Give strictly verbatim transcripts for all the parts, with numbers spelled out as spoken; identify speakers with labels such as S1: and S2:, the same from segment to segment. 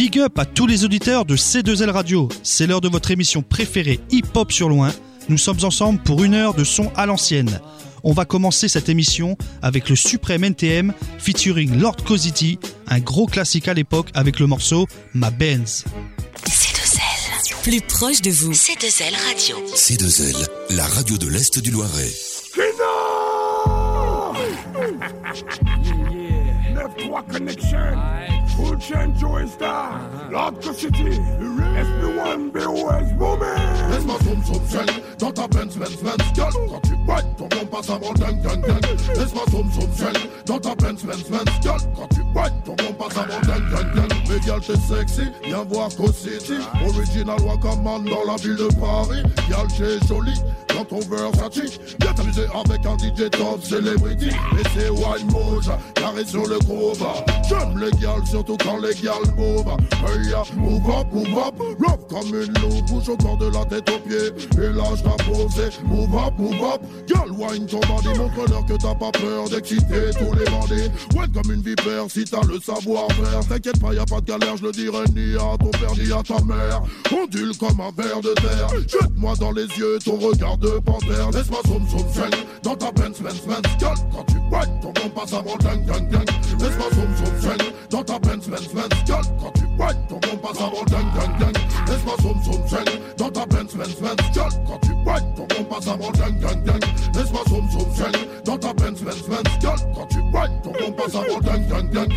S1: Big up à tous les auditeurs de C deux L Radio. C'est l'heure de votre émission préférée hip-hop sur loin. Nous sommes ensemble pour une heure de son à l'ancienne. On va commencer cette émission avec le suprême N T M featuring Lord Cosity, un gros classique à l'époque avec le morceau Ma Benz.
S2: C deux L, plus proche de vous. C deux L Radio.
S3: C deux L, la radio de l'Est du Loiret.
S4: neuf trois Connection, Full Chain Joe Star, Lord Cosity, S P one B O S Booming. Laisse-moi zoom zoom shell dans ta Benz Benz Benz gueule. Quand tu boites, ton bon passe avant gang gang gang. Laisse-moi zoom zoom shell dans ta Benz Benz Benz gueule. Quand tu boites, ton bon passe avant gang gang gang. Mais gal t'es sexy, viens voir Cosity. Original Wakaman dans la ville de Paris. Gal t'es jolie dans ton Versace. Viens t'amuser avec un D J top celebrity. Et c'est Wine Moja, carré sur le groove. J'aime les gals, surtout quand les gals move. Hey ya, move up, move up. Love comme une loupe, bouge encore de la tête aux pieds. Et là j't'ai posé, move up, move up. Gal, wine ton bandit, montre-leur que t'as pas peur d'exciter tous les bandits. Ouais, comme une vipère, si t'as le savoir-faire. T'inquiète pas, y'a pas de galère, je le dirai ni à ton père ni à ta mère. Ondule comme un ver de terre. Jette-moi dans les yeux ton regard de panthère. Laisse-moi zoom zoom shell dans ta Benz Benz Benz gueule. Quand tu boites, ton bon passe avant gang gang gang. Laisse-moi zoom zoom shell dans ta Benz Benz Benz gueule. Quand tu boites, ton bon passe avant gang gang gang. Laisse-moi zoom zoom shell dans ta Benz Benz Benz gueule. Quand tu boites, ton bon passe avant gang gang gang. Laisse-moi zoom zoom shell dans ta Benz Benz Benz gueule. Quand tu boites, ton bon passe avant gang gang gang.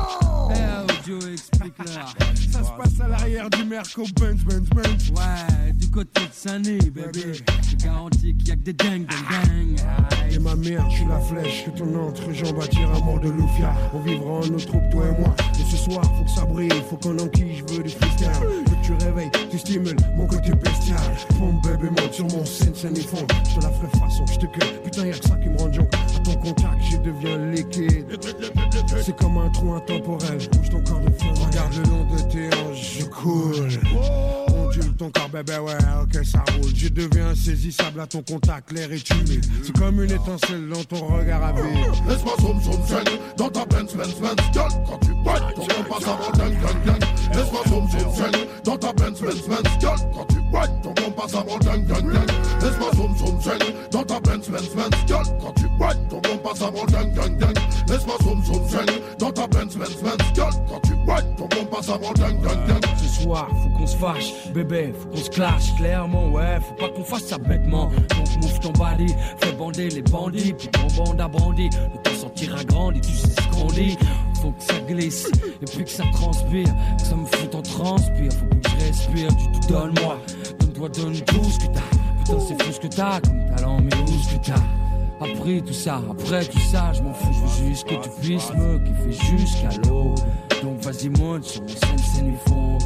S5: Eh, Joe, explique-leur. Ça se passe à l'arrière du Merco Benz Benz Benz. Ouais, du côté de Saint-Denis, bébé. Je garantis qu'il y a que des dingues, dingues, dingues.
S4: Et ma mère, je suis la flèche que ton entrejambe attire à mort de Lufia. On vivra en nos troupes, toi et moi. Et ce soir, faut que ça brille, faut qu'on enquille, je veux du freestyle. Faut que tu réveilles, tu stimules mon côté bestial. Pompe bébé, monte sur mon scène, scène et fond. Je te la ferai façon, je te cueille. Putain, y'a que ça qui me rend junk. À ton contact, je deviens liquide. C'est comme un trou intemporel. Bouge ton corps de fond. Regarde le long de tes hanches, je coule. Ondule ton corps, bébé, ouais, ok, ça roule. Je deviens insaisissable à ton contact, l'air est humide. C'est comme une étincelle dans ton regard à vide. Laisse-moi zoom zoom shell dans ta Benz Benz Benz gueule. Quand tu boites, ton bon passe avant gang gang gang. Laisse-moi zoom zoom shell dans ta Benz Benz Benz gueule. Quand tu boites, ton bon passe avant gang gang gang. Laisse-moi zoom zoom shell dans ta Benz Benz Benz gueule. Quand tu boites, ton bon passe avant gang gang gang. Laisse-moi zoom zoom shell dans ta Benz Benz Benz gueule. Quand tu boites, ton bon passe avant gang gang gang.
S5: Ce soir, faut qu'on se fâche, bébé, faut qu'on se clash, clairement, ouais, faut pas qu'on fasse ça bêtement. Donc move ton body, fais bander les bandits, puis ton bande à bandit, le temps sortira grandi, tu sais ce qu'on dit. Faut que ça glisse, et puis que ça transpire, que ça me fout en transpire, faut que je respire, tu te donnes moi, donne-toi, donne tout ce que t'as, putain c'est fou ce que t'as, comme talent, mais où ce que t'as. Après tout ça, après tout ça, je m'en fous, je veux juste que tu puisses me kiffer jusqu'à l'eau. Donc vas-y monte sur mon scène, c'est lui fond.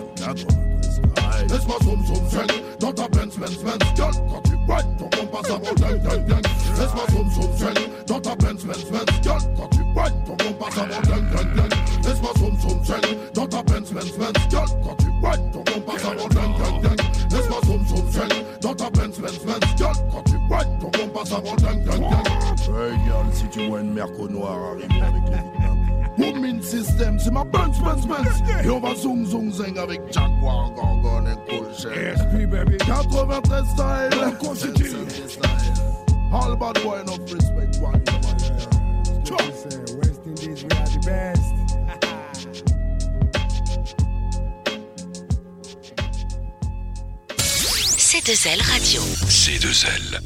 S4: Laisse-moi zoom zoom shell dans ta Benz Benz Benz gueule. Quand tu boites, ton bon passe avant gang gang gang. Laisse-moi zoom zoom shell dans ta Benz Benz Benz gueule. Quand tu boites, ton bon passe avant gang gang gang. Laisse-moi zoom zoom shell dans ta Benz Benz Benz gueule. Quand tu boites, ton bon passe avant gang gang gang. Laisse-moi zoom zoom shell dans ta Benz Benz Benz gueule. Quand tu boites, ton bon passe avant gang gang gang. Hey girl, si tu vois une Merco noire arriver avec les victimes. Booming System, c'est ma Benz, Benz, Benz. Et on va zoom, zoom, zing avec Jaguar, Gorgon et Cool Shell. S P, baby. quatre-vingt-treize style. Cosity. All bad boy, enough respect. One, West Indies, we are the best.
S2: C deux L Radio.
S3: C deux L.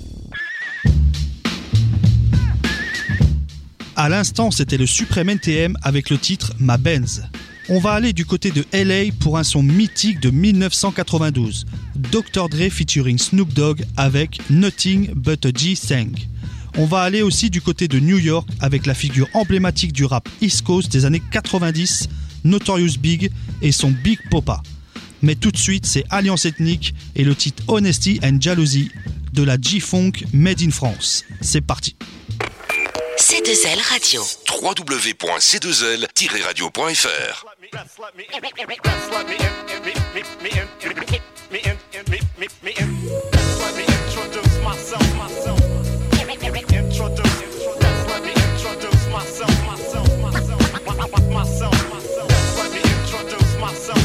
S1: À l'instant, c'était le suprême N T M avec le titre Ma Benz. On va aller du côté de L A pour un son mythique de dix-neuf cent quatre-vingt-douze. docteur Dre featuring Snoop Dogg avec Nothing But a G-Thang. On va aller aussi du côté de New York avec la figure emblématique du rap East Coast des années quatre-vingt-dix, Notorious Big et son Big Poppa. Mais tout de suite, c'est Alliance Ethnique et le titre Honesty and Jealousy de la G-Funk Made in France. C'est parti.
S2: C deux L Radio.
S3: w w w point c deux l tiret radio point f r.
S6: Myself, myself, myself, myself, myself. Let me introduce myself.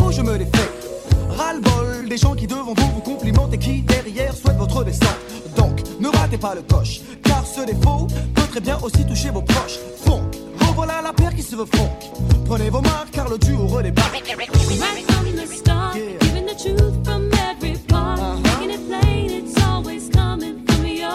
S6: oh je me défais. Ras-le-bol des gens qui devant vous vous complimentent et qui derrière souhaitent votre descente. Donc ne ratez pas le coche, car ce défaut peut très bien aussi toucher vos proches. Funk, revoilà la paire qui se veut funk. Prenez vos marques car le duo redébarque.
S7: Right from the start, yeah. Giving the truth from every part, uh-huh. Making it plain, it's always coming from your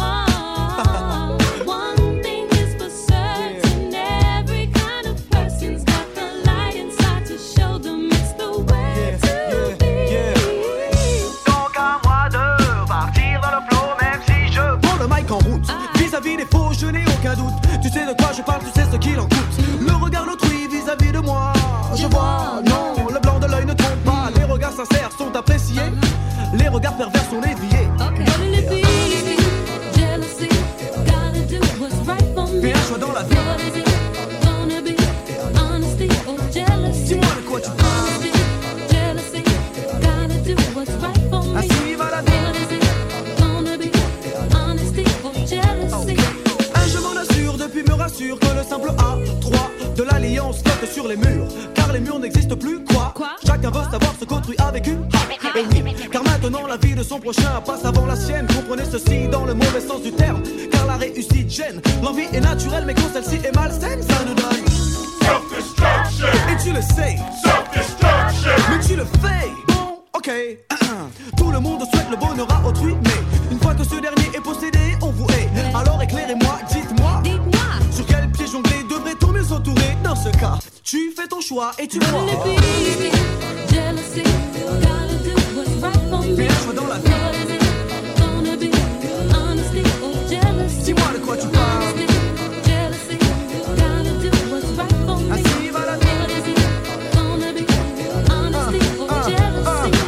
S7: heart. One thing is for certain, yeah. Every kind of person's got the light inside to show them it's the way, yeah. To yeah. be. Yeah.
S6: Donc à moi de partir dans le flow, même si je prends le mic en route. Ah. Vis-à-vis des faux, je n'ai aucun doute. Tu sais de quoi je parle, tu sais ce qu'il en coûte. Le regard d'autrui vis-à-vis de moi, je, je vois, non, le blanc de l'œil ne trompe pas. Les regards sincères sont appréciés, les regards pervers sont déviés.
S7: Okay. Jealousy, gotta do what's right for me.
S6: Fais un choix dans la vie.
S7: What is it gonna be? Honesty or jealousy?
S6: Dis-moi de quoi tu parles.
S7: Jealousy, gotta do what's right for me.
S6: Ainsi va la vie.
S7: What is it gonna be? Honesty or jealousy?
S6: Okay. Un je m'en assure depuis me rassure que le simple A trois de l'alliance flotte sur les murs. Car les murs n'existent plus, quoi, quoi? Chacun veut savoir ce qu'autrui a vécu. Et oui, car maintenant la vie de son prochain passe avant la sienne. Comprenez ceci dans le mauvais sens du terme. Car la réussite gêne. L'envie est naturelle mais quand celle-ci est malsaine, ça nous donne
S4: self-destruction.
S6: Et tu le sais,
S4: self-destruction.
S6: mais tu le fais. Bon, ok. Tout le monde souhaite le bonheur à autrui, mais une fois que ce dernier est possédé, on vous hait. Alors éclairez-moi, dites-moi,
S7: dites-moi,
S6: sur quel pied jongler devrait-on mieux s'entourer? Dans ce cas, tu fais ton choix et tu vois.
S7: Jealousy, gotta do what's right for me.
S6: Fais un choix dans la vie.
S7: What is it gonna be? Honesty or jealousy?
S6: Dis-moi de quoi tu parles.
S7: Jealousy, gotta do what's right for me.
S6: Ainsi va la vie.
S7: What is it gonna be? Honesty or jealousy?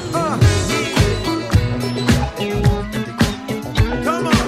S6: Come on.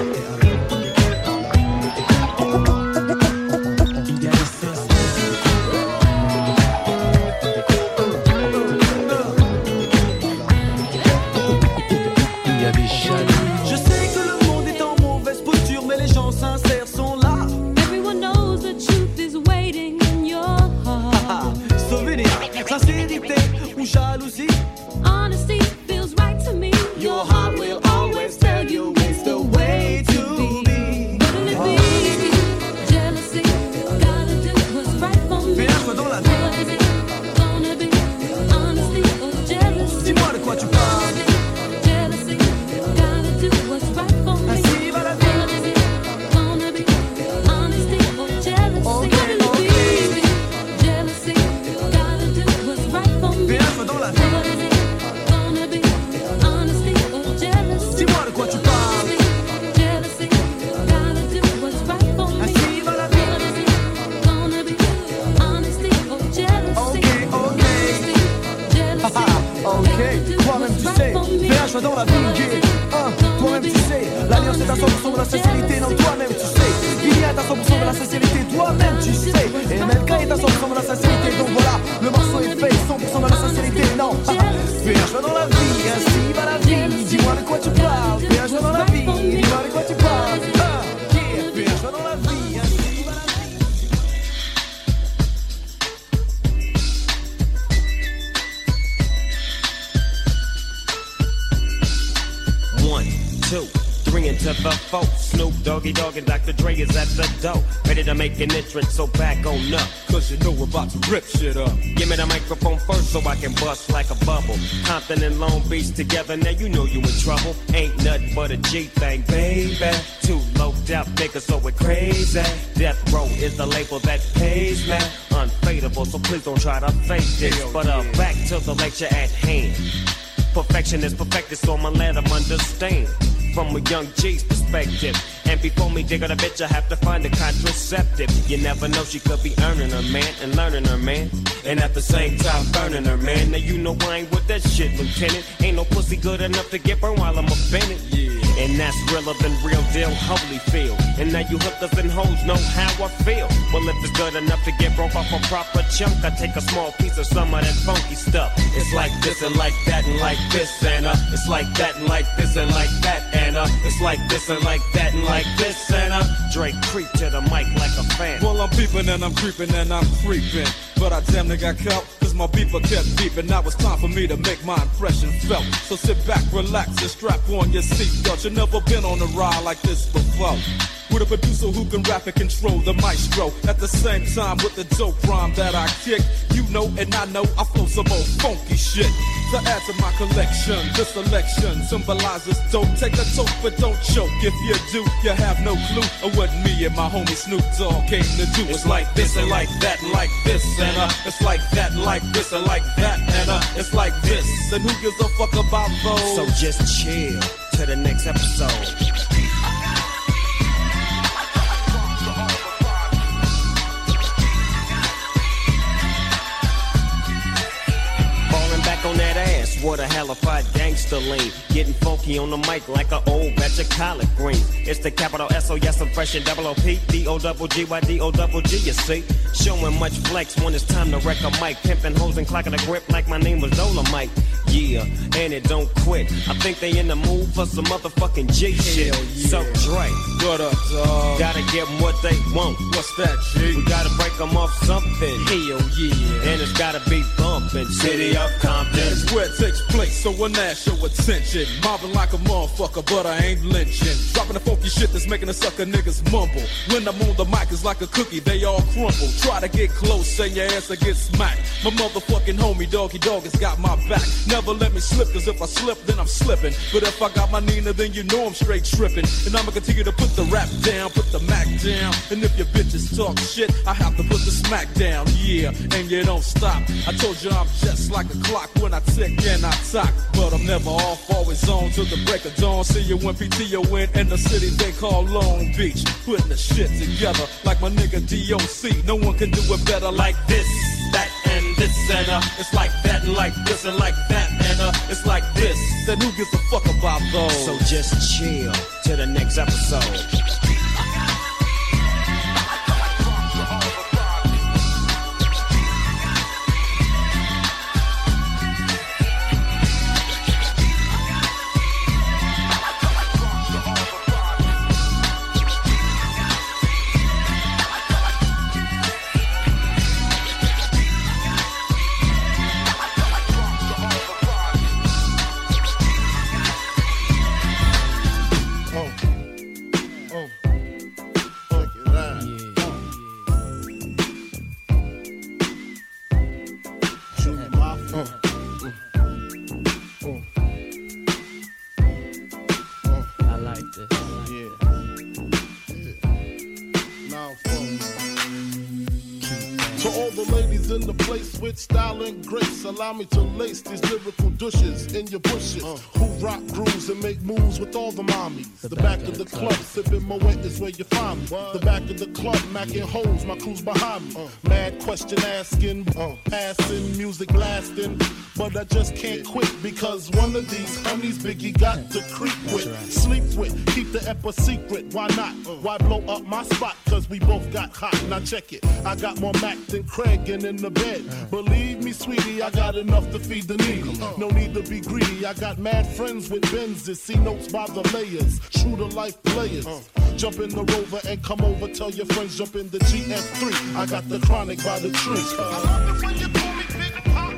S6: Je sais que le monde est en mauvaise posture, mais les gens sincères sont là.
S7: Everyone knows the truth is waiting in your heart.
S6: Souvenir, sincérité ou jalousie.
S7: Honesty feels right to me.
S6: Your heart will always tell you it's the way to be.
S7: What'll it be? Jealousy, gotta do what's right for me.
S6: Fais un choix dans la vie.
S7: What is it gonna be? Honesty or jealousy?
S6: Dis-moi de quoi tu parles.
S7: Jealousy, gotta do what's right for me.
S6: Ainsi va la vie.
S7: What is it gonna be? Honesty or jealousy?
S6: Okay,
S7: What'll it be? Jealousy, gotta do what's right for me.
S6: Fais un choix dans la vie.
S7: What is it gonna be? Honesty or jealousy?
S6: Dis-moi de quoi tu parles.
S7: Jealousy, gotta do what's right for me.
S6: Ainsi va la vie.
S7: What is it gonna be? Honesty or jealousy?
S6: Ok, ok.
S7: Jealousy,
S6: Ok, toi-même tu sais, fais un choix dans la vie, yeah. Hein, toi-même tu sais, l'alliance est à cent pour cent de la sincérité, non toi-même tu sais. Billy est à cent pour cent de la sincérité, toi-même tu sais. Et M L K est à cent pour cent de la sincérité, donc voilà, le morceau est fait, cent pour cent de la sincérité, non. Fais un choix dans la vie, ainsi va la vie. Dis-moi de quoi tu parles, fais un choix dans la vie. Dis-moi de quoi tu parles, hein, yeah. Fais un choix dans la vie, ainsi va la vie.
S8: One, two, three into the four. Snoop Doggy Dogg and Doctor Dre is at the door, ready to make an entrance, so back on up.
S9: Cause you know we're about to rip shit up.
S8: Give me the microphone first so I can bust like a bubble. Compton and Long Beach together, now you know you in trouble. Ain't nothing but a G thing, baby. Too low out niggas, so we're crazy. Death Row is the label that pays me. Unfadable, so please don't try to fake this. But uh, back to the lecture at hand. Perfection is perfected, so I'ma let them understand from a young G's perspective. And before me dig on a bitch, I have to find a contraceptive. You never know, she could be earning her man and learning her man, and at the same time burning her man. Now you know I ain't with that shit, Lieutenant. Ain't no pussy good enough to get burned while I'm offended. Yeah. And that's realer than real deal, Holyfield. And now you hookers and hoes know how I feel. Well, if it's good enough to get broke off a proper chunk, I take a small piece of some of that funky stuff. It's like this and like that and like this and uh, it's like that and like this and like that and uh, it's like this and like that and like this and uh, Drake creep to the mic like a fan.
S9: Well, I'm peeping and I'm creeping and I'm creeping, but I damn near got caught. my beeper kept beeping. Now it's time for me to make my impression felt. So sit back, relax, and strap on your seatbelt. You've never been on a ride like this before. With a producer who can rap and control the maestro. At the same time with the dope rhyme that I kick. You know and I know I flow some old funky shit. To add to my collection, this selection symbolizes dope. Take a toke but don't choke. If you do, you have no clue of what me and my homie Snoop Dogg came to do. It's like this and like that and like this and uh, it's like that and like this and like that and uh, it's like this. And who gives a fuck about those?
S8: So just chill to the next episode. On that ass, what a halified gangster lean. Getting funky on the mic like an old batch of collard greens. It's the capital S O, yes, I'm fresh and double O P. D O double G Y D O double G, you see. Showing much flex when it's time to wreck a mic. Pimping hoes and clocking a grip like my name was Dolomite. Yeah, and it don't quit. I think they in the mood for some motherfucking G shit. Yeah. So Dre,
S9: what up, dog?
S8: Gotta give them what they want.
S9: What's that, G?
S8: We gotta break them off something.
S9: Hell yeah.
S8: And it's gotta be bumpin'. City of Compton.
S9: That's where it takes place, so when that show attention. Mobbing like a motherfucker, but I ain't lynching. Dropping the funky shit that's making the sucker niggas mumble. When I'm on the mic, it's like a cookie, they all crumble. Try to get close, and your ass will get smacked. My motherfucking homie, Doggy Dog, has got my back. Never let me slip, cause if I slip, then I'm slipping. But if I got my Nina, then you know I'm straight tripping. And I'ma continue to put the rap down, put the Mac down. And if your bitches talk shit, I have to put the smack down, yeah. And you don't stop. I told you I'm just like a clock when I tick and I talk. But I'm never off, always on till the break of dawn. See you when P T O in, in the city they call Long Beach. Putting the shit together like my nigga D O C. No one can do it better like this, that, and this, and uh. It's like that, and like this, and like that, and uh. It's like this, then who gives a fuck about those?
S8: So just chill to the next episode.
S10: Style and grace, allow me to lace these lyrical douches in your bushes. Uh, who rock grooves and make moves with all the mommies. The, the back, back of the club, club sipping Moet is where you find me. What? The back of the club, macking holes, my crew's behind me. Uh, Mad question asking, uh, passing, music blasting. But I just can't quit because one of these honeys Biggie got to creep with, right. Sleep with, keep the ep a secret. Why not? Uh, Why blow up my spot? Cause we both got hot. Now check it. I got more Mac than Craig and in the bed. Uh, Believe me, sweetie, I got enough to feed the needy. No need to be greedy. I got mad friends with Benzes. See notes by the layers. True to life players. Uh, jump in the Rover and come over. Tell your friends jump in the G F three. I got the chronic by the tree. I love it when you call me Big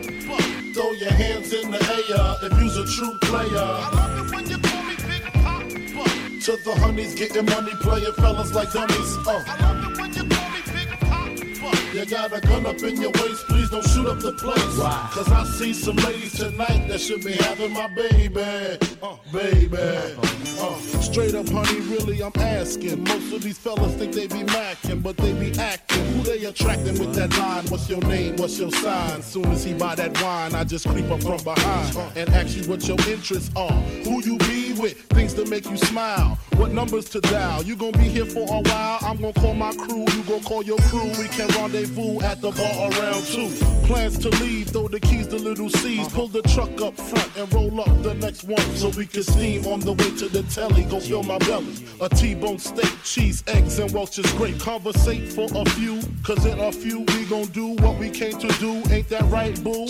S10: Pop. Throw your hands in the air if you's a true player. I love it when you call me Big Pop. To the honeys getting money, playing fellas like dummies. Uh. I love it when you call me Big Pop. You got a gun up in your waist, please don't shoot up the place. Why? Cause I see some ladies tonight that should be having my baby. Uh, baby. Uh, straight up, honey, really, I'm asking. Most of these fellas think they be macking, but they be acting. Who they attracting with that line? What's your name? What's your sign? Soon as he buy that wine, I just creep up from behind and ask you what your interests are. Who you be with? Things to make you smile. What numbers to dial? You gonna be here for a while? I'm gonna call my crew. You gonna call your crew. We can rendezvous at the bar around two. Plans to leave, throw the keys to little C's. Pull the truck up front and roll up the next one so we can steam on the way to the telly. Go fill my belly. A T-bone steak, cheese, eggs, and Welch's grape. Conversate for a few, cause in a few we gon' do what we came to do. Ain't that right, boo?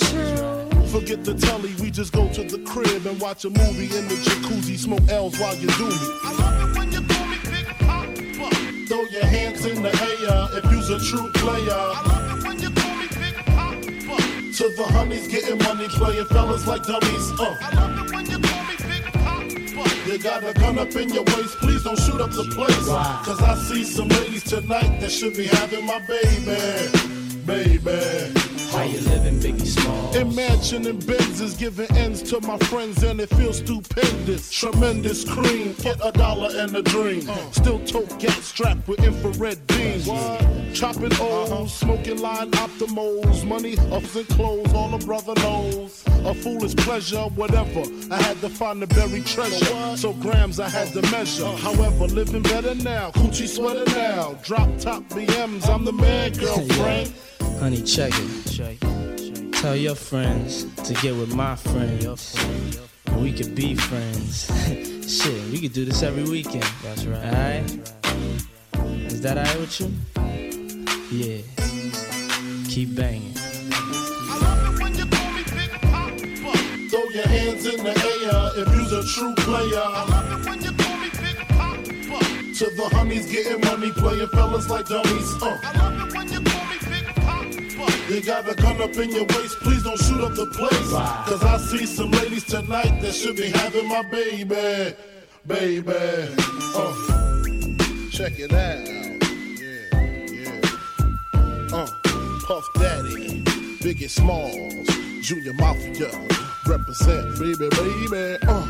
S10: Forget the telly, we just go to the crib and watch a movie in the jacuzzi. Smoke L's while you do me. I love it when you call me Big Pop. Throw your hands in the air if you's a true player. I love it when you call me Big Pop. To the honeys getting money, playing fellas like dummies. Uh. I love it when you call me Big Pop. You got a gun up in your waist, please don't shoot up the place. Cause I see some ladies tonight that should be having my baby, baby.
S11: How you living, Biggie Smalls?
S10: Imagining Benzes giving ends to my friends and it feels stupendous. Tremendous cream, get a dollar and a dream. Still tote gat strapped with infrared beams. Chopping O's, smoking line optimals. Money, ups and clothes, all a brother knows. A foolish pleasure, whatever. I had to find the buried treasure. So grams I had to measure. However, living better now. Coochie sweater now. Drop top B Ms, I'm the man, girlfriend.
S11: Honey, check it. Check it. Tell your friends to get with my friends. We could be friends. Shit, we could do this every weekend. That's right. Alright? Is that alright with you? Yeah. Keep banging.
S10: I love it when you call me Big Pop. Throw your hands in the air if you's a true player. I love it when you call me Big Pop. To the honeys getting money, playing fellas like dummies. Uh. I love it when you call me Big Pop. You got a gun up in your waist, please don't shoot up the place. Cause I see some ladies tonight that should be having my baby, baby. Uh. Check it out. Yeah, yeah. Uh. Puff Daddy, Biggie Smalls, Junior Mafia, represent, baby, baby. Uh.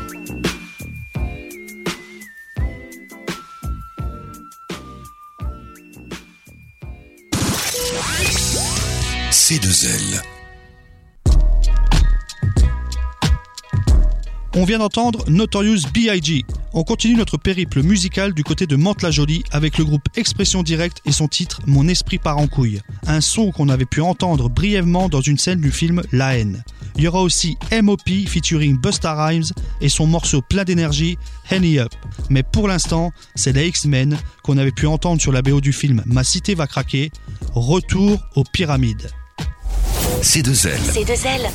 S3: C deux L.
S1: On vient d'entendre Notorious B I G. On continue notre périple musical du côté de Mantes-la-Jolie avec le groupe Expression Directe et son titre Mon esprit part en couille. Un son qu'on avait pu entendre brièvement dans une scène du film La Haine. Il y aura aussi M O P featuring Busta Rhymes et son morceau plein d'énergie Henny Up. Mais pour l'instant, c'est les X-Men qu'on avait pu entendre sur la B O du film Ma cité va craquer. Retour aux pyramides.
S3: C deux L.
S2: C deux L.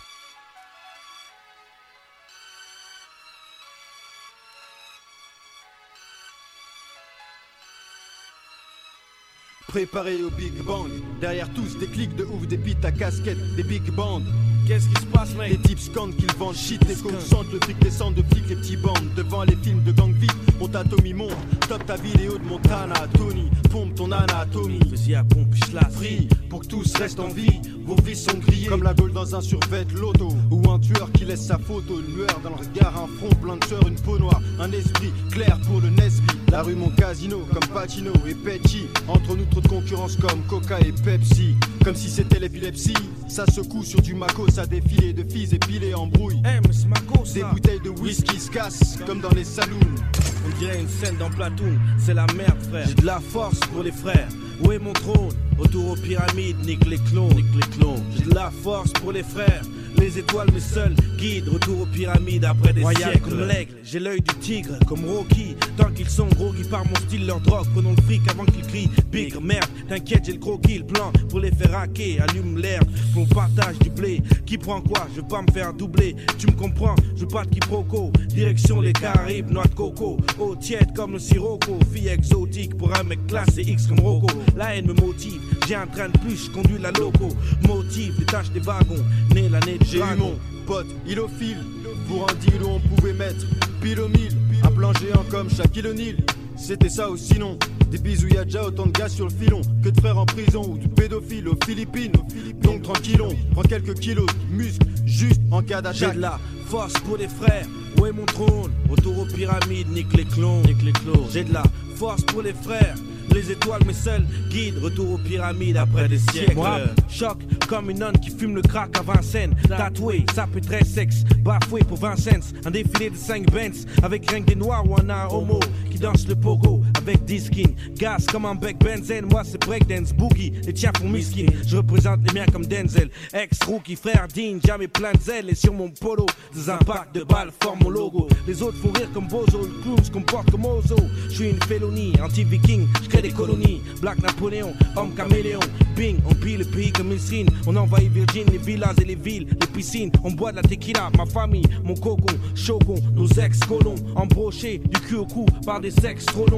S12: Préparé au Big Bang, derrière tous des clics de ouf, des beats à casquette, des big bands.
S11: Qu'est-ce qui se passe, mec?
S12: Les types scandent qu'ils vendent shit, les cons sentent le fric descend de flics, les petits bandes. Devant les films de gang vite, on t'atomie monte. Top ta vidéo de Montana, Tony, pompe ton anatomie.
S11: Vas-y à pompe, la
S12: free, pour que tous restent en vie. Vos vies sont grillées, comme la gaule dans un survêt loto. Ou un tueur qui laisse sa photo, une lueur dans le regard, un front plein de sueur, une peau noire. Un esprit clair pour le Nesby. La rue mon casino, comme Pacino et Petty. Entre nous trop de concurrence comme Coca et Pepsi. Comme si c'était l'épilepsie, ça secoue sur du Maco, ça défilé de filles épilées en brouille.
S11: Hey, mais c'est Maco, ça.
S12: Des bouteilles de whisky se cassent comme dans les saloons.
S11: On dirait une scène dans Platoon, c'est la merde frère. J'ai de la force pour les frères. Où est mon trône? Autour aux pyramides, nique les clones, nique les clones. J'ai de la force pour les frères. Les étoiles mes seuls guides, retour aux pyramides après des Royal siècles. Comme l'aigle, j'ai l'œil du tigre comme Rocky. Tant qu'ils sont gros, qui par mon style leur drogue. Prenons le fric avant qu'ils crient bigre, merde. T'inquiète, j'ai le croquis, le plan pour les faire hacker. Allume l'herbe, qu'on partage du blé. Qui prend quoi? Je veux pas me faire doubler. Tu me comprends? Je veux pas de quiproquo. Direction les Caraïbes, noix de coco. Eau tiède comme le sirocco. Fille exotique pour un mec classé X comme Rocco. La haine me motive, j'ai un train de plus, je conduis la loco. Motive, détache des wagons, né l'année de
S12: J'ai eu mon pote, ilophile. Pour un deal où on pouvait mettre pile au mille. Un plan géant comme Shaquille O'Neal. C'était ça ou sinon des bisous, y'a déjà autant de gars sur le filon que de frères en prison ou de pédophiles aux Philippines. Donc tranquillon, prends quelques kilos de muscles juste en cas d'attaque.
S11: J'ai de la force pour les frères. Où est mon trône? Retour aux pyramides, nique les clones, nique les clones. J'ai de la force pour les frères. Les étoiles mes seuls guides, retour aux pyramides après des siècles. Moi, choc comme une nonne qui fume le crack à Vincennes. Tatoué, ça peut très sexe, bafoué pour vingt cents. Un défilé de cinq Benz, avec rien que des noirs ou un homo qui danse le pogo avec dix skins. Gaz comme un bec benzène, moi c'est breakdance, boogie. Les tiens font miskin, je représente les miens comme Denzel. Ex-rookie, frère digne, jamais plein de zèle. Et sur mon polo, des impacts de balles forment mon logo. Les autres font rire comme Bozo, le clown se comporte comme Ozo. Je suis une félonie, anti-viking, je des colonies, Black Napoléon, homme caméléon, bing, on pille le pays comme Misrine, on envahit Virgin, les villas et les villes, les piscines, on boit de la tequila, ma famille, mon cocon, shogun, nos ex-colons, embrochés du cul au cou par des sexes trop longs, des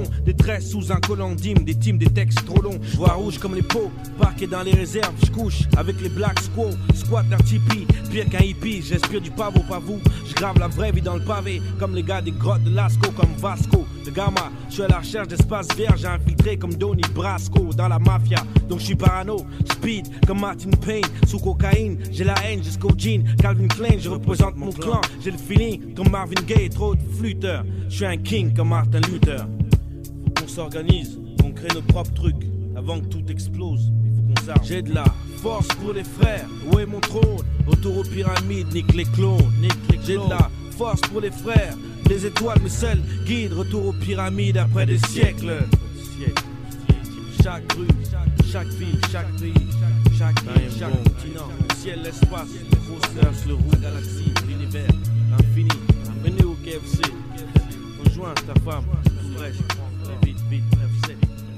S11: stress sous un collant d'hymne, des teams, des textes trop longs. Je vois rouge comme les pots, parqué dans les réserves. Je couche avec les Black Squaw, squat d'un tipi, pire qu'un hippie. J'inspire du pavot, pas vous. Je grave la vraie vie dans le pavé, comme les gars des grottes de Lascaux, comme Vasco de Gama. Je suis à la recherche d'espace vert, j'ai infiltré comme Donnie Brasco dans la mafia. Donc je suis parano, speed comme Martin Payne, sous cocaïne. J'ai la haine jusqu'au jean, Calvin Klein, je représente mon clan. J'ai le feeling comme Marvin Gaye, trop de flûteurs. Je suis un king comme Martin Luther. Faut qu'on s'organise, qu'on crée nos propres trucs. Avant que tout explose, il faut qu'on s'arme. J'ai de la force pour les frères, où est mon trône? Retour aux pyramides, nique les clones, nique les clones. J'ai de la force pour les frères, les étoiles me scellent, guide. Retour aux pyramides après des siècles. Chaque rue, chaque ville, chaque pays, chaque île, chaque continent, le ciel, l'espace, les fausses le roux, la galaxie, l'univers, l'infini. Venez au K F C, rejoins ta femme, tout vrai, vite, vite, neuf sept.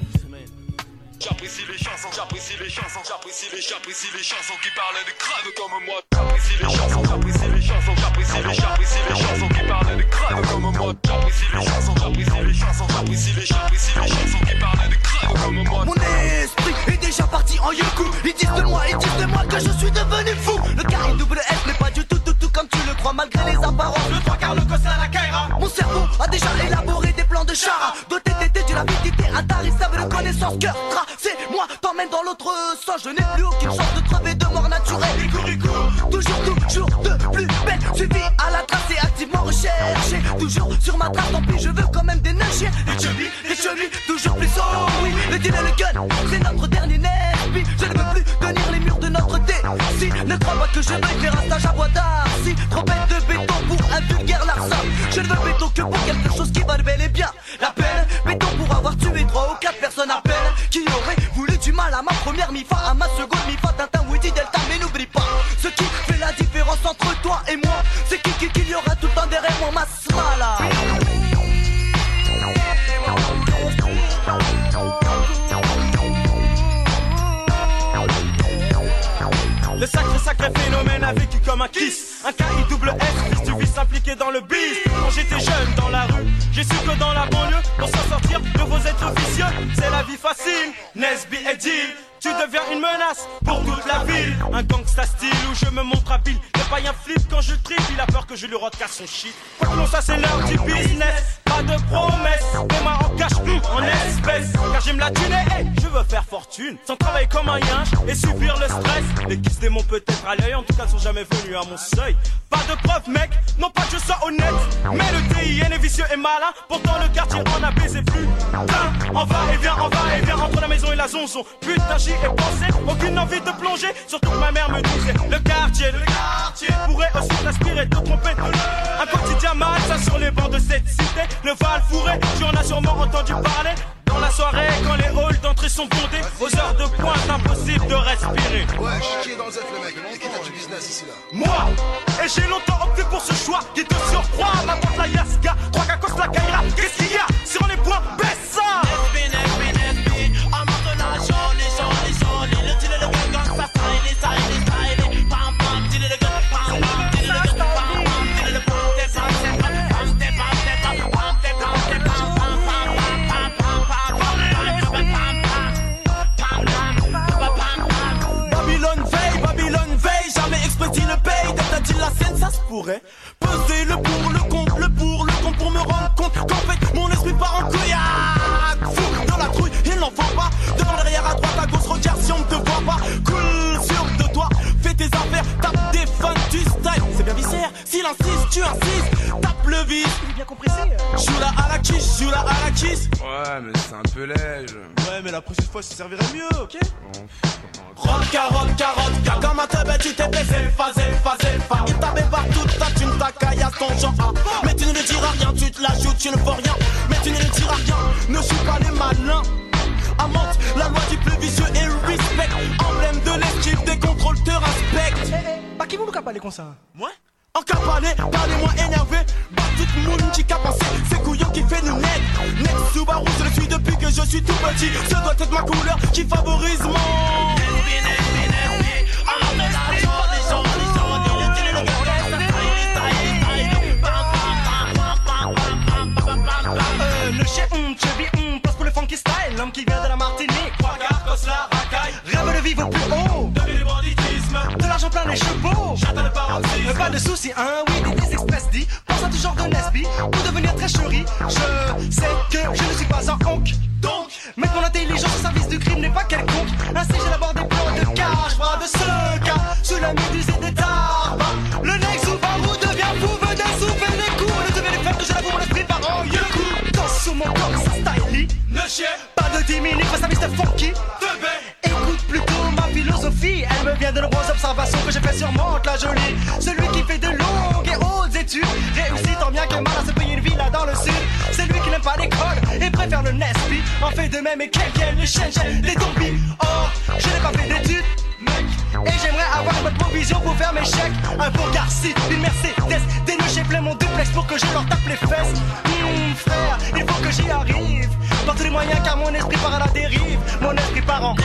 S13: J'apprécie les chansons, j'apprécie les chansons, j'apprécie les, j'apprécie les chansons qui parlent de crades comme moi. J'apprécie les chansons, j'apprécie les chansons, j'apprécie les, j'apprécie les chansons qui parlent de crades comme moi. J'apprécie les chansons, j'apprécie les chansons, j'apprécie les, j'apprécie les chansons qui parlent de crades comme moi.
S6: Mon esprit est déjà parti en yuku. Ils disent de moi, ils disent de moi que je suis devenu fou. Le K I double S n'est pas du tout, tout, tout comme tu le crois, malgré les apparences. Le trois quarts, le cos à la Kaira. Mon cerveau a déjà élaboré des plans de chara. Doté d'été d'une avidité intarissable de connaissances. Cœur tracé, moi t'emmène dans l'autre sens. Je n'ai plus aucune chance de crever de mort naturelle. Toujours, toujours de plus belle. Suivi à la trace et activement recherché. Toujours sur ma trace, tant pis, je veux quand même déneiger. Les chevilles, les chevilles, toujours plus haut. Oui, le deal et le gun, c'est notre dernier nerf. Je ne veux plus tenir les murs de notre thé. Si, ne crois pas que je vais faire un stage à bois d'Arcy. Trop bête de béton pour un vulgaire larcin. Je ne veux béton que pour quelque chose qui va bel et bien la peine. Béton pour avoir tué trois ou quatre personnes à peine. Qui aurait voulu du mal à ma première mi-fa, à ma seconde mi-fa, Tintin, Woody, Delta. Mais n'oublie pas, ce qui fait la différence entre toi et moi, c'est qui qui qu'il y aura tout le temps derrière moi, ma smala.
S11: Le sacré sacré phénomène a vécu comme un kiss. Un K I double S, fils du vice impliqué dans le biz. Quand j'étais jeune dans la rue, j'ai su que dans la banlieue, pour s'en sortir de vos êtres vicieux, c'est la vie facile. Nesby et Jill, tu deviens une menace pour toute la ville. Un gangsta style où je me montre habile. Le païen flip quand je tripe, il a peur que je lui recasse son shit. Quoi que non, ça c'est l'heure du business. Pas de promesses, des mains en cash, en espèces. Car j'aime la thune et hey, je veux faire fortune sans travailler comme un yinche et subir le stress. Les kiss démons peut-être à l'œil, en tout cas sont jamais venus à mon seuil. Pas de preuve mec, non pas que je sois honnête, mais le T I N est vicieux et malin. Pourtant le quartier en a baisé plus. Putain, en va et vient, en va et vient entre la maison et la zonzon. Putain j'y ai pensé, aucune envie de plonger. Surtout que ma mère me disait, le quartier, le quartier pourrait aussi t'inspirer de tromper. Un quotidien malsain sur les bancs de cette cité. Le Val fourré, tu en as sûrement entendu parler. Dans la soirée, quand les halls d'entrée sont bondés, aux heures de pointe, impossible de respirer.
S14: Ouais, je suis qui est dans le Zef, le mec. Et qui t'a du business ici, là?
S11: Moi! Et j'ai longtemps opté pour ce choix qui te surprend. Ma porte la Yaska, trois cacos la Kaira. Qu'est-ce qu'il y a sur les points? Baisse ça!
S15: Nesby, Nesby, Nesby. En maintenant, joli, joli, joli. Le deal et le gun, ça style, style, style. Pam, pam, deal et le gun, pam, pam, deal et le gun, pam, pam, deal et le pam, t'es pam, t'es pam, pam, t'es pam, t'es pam, pam, t'es pam, t'es pam, pam, pam, pam, pam, pam, pam.
S6: Babylone veille, Babylone veille, jamais expédie le paye. T'as dit la scène, ça se pourrait. Peser le pour, le contre, le pour, le contre pour me rendre compte qu'en fait mon esprit part en couillac. Fou dans la trouille, il n'en faut pas. Devant, derrière, à droite, à gauche, regarde si on ne te voit pas. Cool sûr de toi, fais tes affaires, tape des fans du style. C'est bien viscère, s'il insiste, tu insistes. Tape le vis, il est bien compressé. Joue la à la kiss, joue la à la kiss.
S16: Ouais, mais c'est un peu léger.
S6: Ouais, mais la prochaine fois, ça servirait mieux, ok? Rock, carotte, carotte, car comme un teubé, tu t'es blessé, phasé, phasé, phasé. Il t'avait partout, ta thune, ta caillasse, ton genre. Mais tu ne le diras rien, tu te la joues, tu ne vois rien. Mais tu ne le diras rien, ne suis pas les malins. Amante, la loi du plus vicieux et respect. Emblème de l'esquive, des contrôles te respectent. Eh, eh, pas qui vous nous capalez comme ça? Moi? En capalé, parlez-moi énervé. Bah tout le monde qui a pensé, c'est couillon qui fait nous net. Next Subaru, je le suis depuis que je suis tout petit. Ce doit être ma couleur qui favorise mon.
S15: Nesby, Nesby, Nesby. En de la jolie, jolie, jolie. Le deal et le gun, ça style, style, style. Pam, pam, pam, pam, pam, pam, pam, pam, pam.
S6: Euh, le chien, hum, chubby, hum, passe pour aussi un oui, des express dit, pense à tout genre de Nesby, pour devenir très chéri. Je sais que je ne suis pas un honk, donc mettre mon intelligence au service du crime n'est pas quelconque. Ainsi j'élabore des plans de cache, bras de ce cas, sous la méduse et des tarbes. Le nec sous barou devient fou, veut des souffles et des coups, le devient des femmes que je l'avoue, mon esprit par en yeux coup. Danse sous mon corps, ça style, ne chie pas de dix minutes, face à mister Funky. Écoute plutôt ma philosophie, elle me vient de nombreuses observations que j'ai fait sur Monte la Jolie. Celui qui fait de longues et hautes études réussit tant bien que mal à se payer une villa dans le sud. C'est lui qui n'aime pas l'école et préfère le Nesby. En fait de même et quel viennent les chaînes, les zombies. Or, je n'ai pas fait d'études, mec, et j'aimerais avoir votre provision pour faire mes chèques. Un beau Garci, une Mercedes, des nœuds plein mon duplex pour que je leur tape les fesses. Hum, frère, il faut que j'y arrive par tous les moyens car mon esprit part à la dérive. Mon esprit part en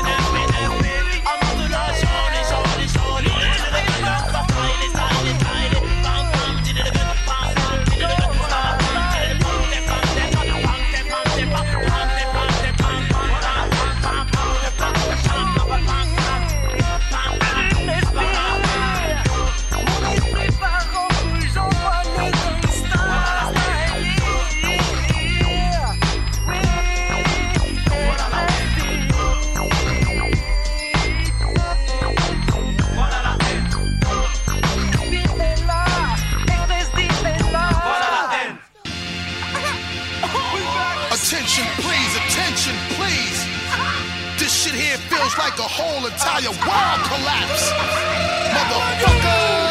S14: Attention, please, attention, please. This shit here feels like a whole entire world collapse. Motherfucker.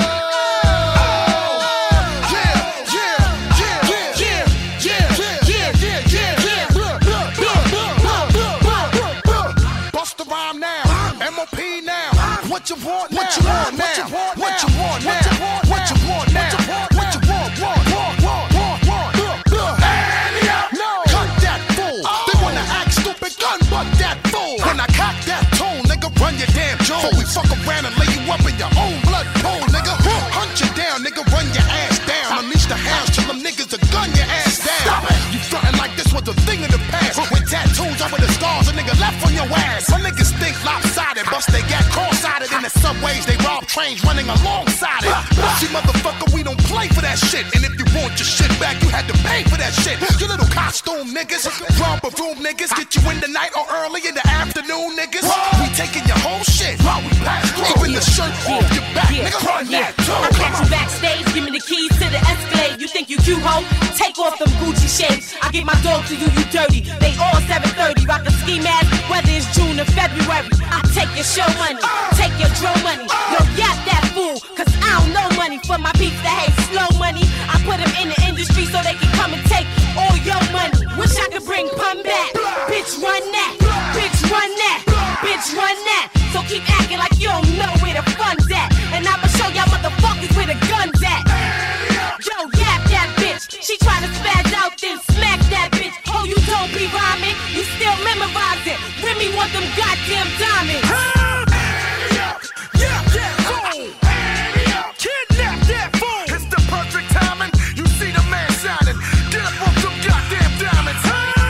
S14: What you want now? What you want now? What you want now? What you want now? What you want? Want? Want? Want? Want? Want? Handy up! No! Cut that fool! They wanna act stupid, gun butt that fool! When I cock that tone, nigga, run your damn jaw. Before we fuck around and lay you up in your own blood pool, nigga. Hunt you down, nigga, run your ass down. Unleash the hounds till them niggas will gun your ass down. Stop it! You frontin' like this was a thing of the past. With tattoos over the stars, a nigga left on your ass. My niggas think lopsided, bust they got cross-sided in the subways, they rob trains running alongside it. See, motherfucker, we don't play for that shit. And if you want your shit back, you had to pay for that shit. You little costume niggas, romper room niggas, get you in the night or early in the afternoon niggas. We taking your whole shit, even the shirt off your back, nigga, run that too.
S17: I catch you backstage, give me the keys to the Escalade. You think you cute, ho? Take off them Gucci shades. I get my dog to you, you dirty. They all seven thirty, rock a ski mask, whether it's June or February. I take your show money, take your drum money. Yo, yap that fool, cause I don't know money for my peeps that hate slow money. I put them in the industry so they can come and take all your money. Wish I could bring pun back. Bitch, run that. Bitch, run that. Bitch, run that. So keep acting like you don't know where the fun's at. And I'ma show y'all motherfuckers where the gun's at. Yo, yap that bitch. She tryna spaz out, then smack that bitch. Oh, you don't be rhyming, you still memorize it. Remy want them goddamn diamonds.
S14: Yeah, that fool. Kidnap that fool. It's the perfect timing. You see the man shining. Get up on some goddamn diamonds.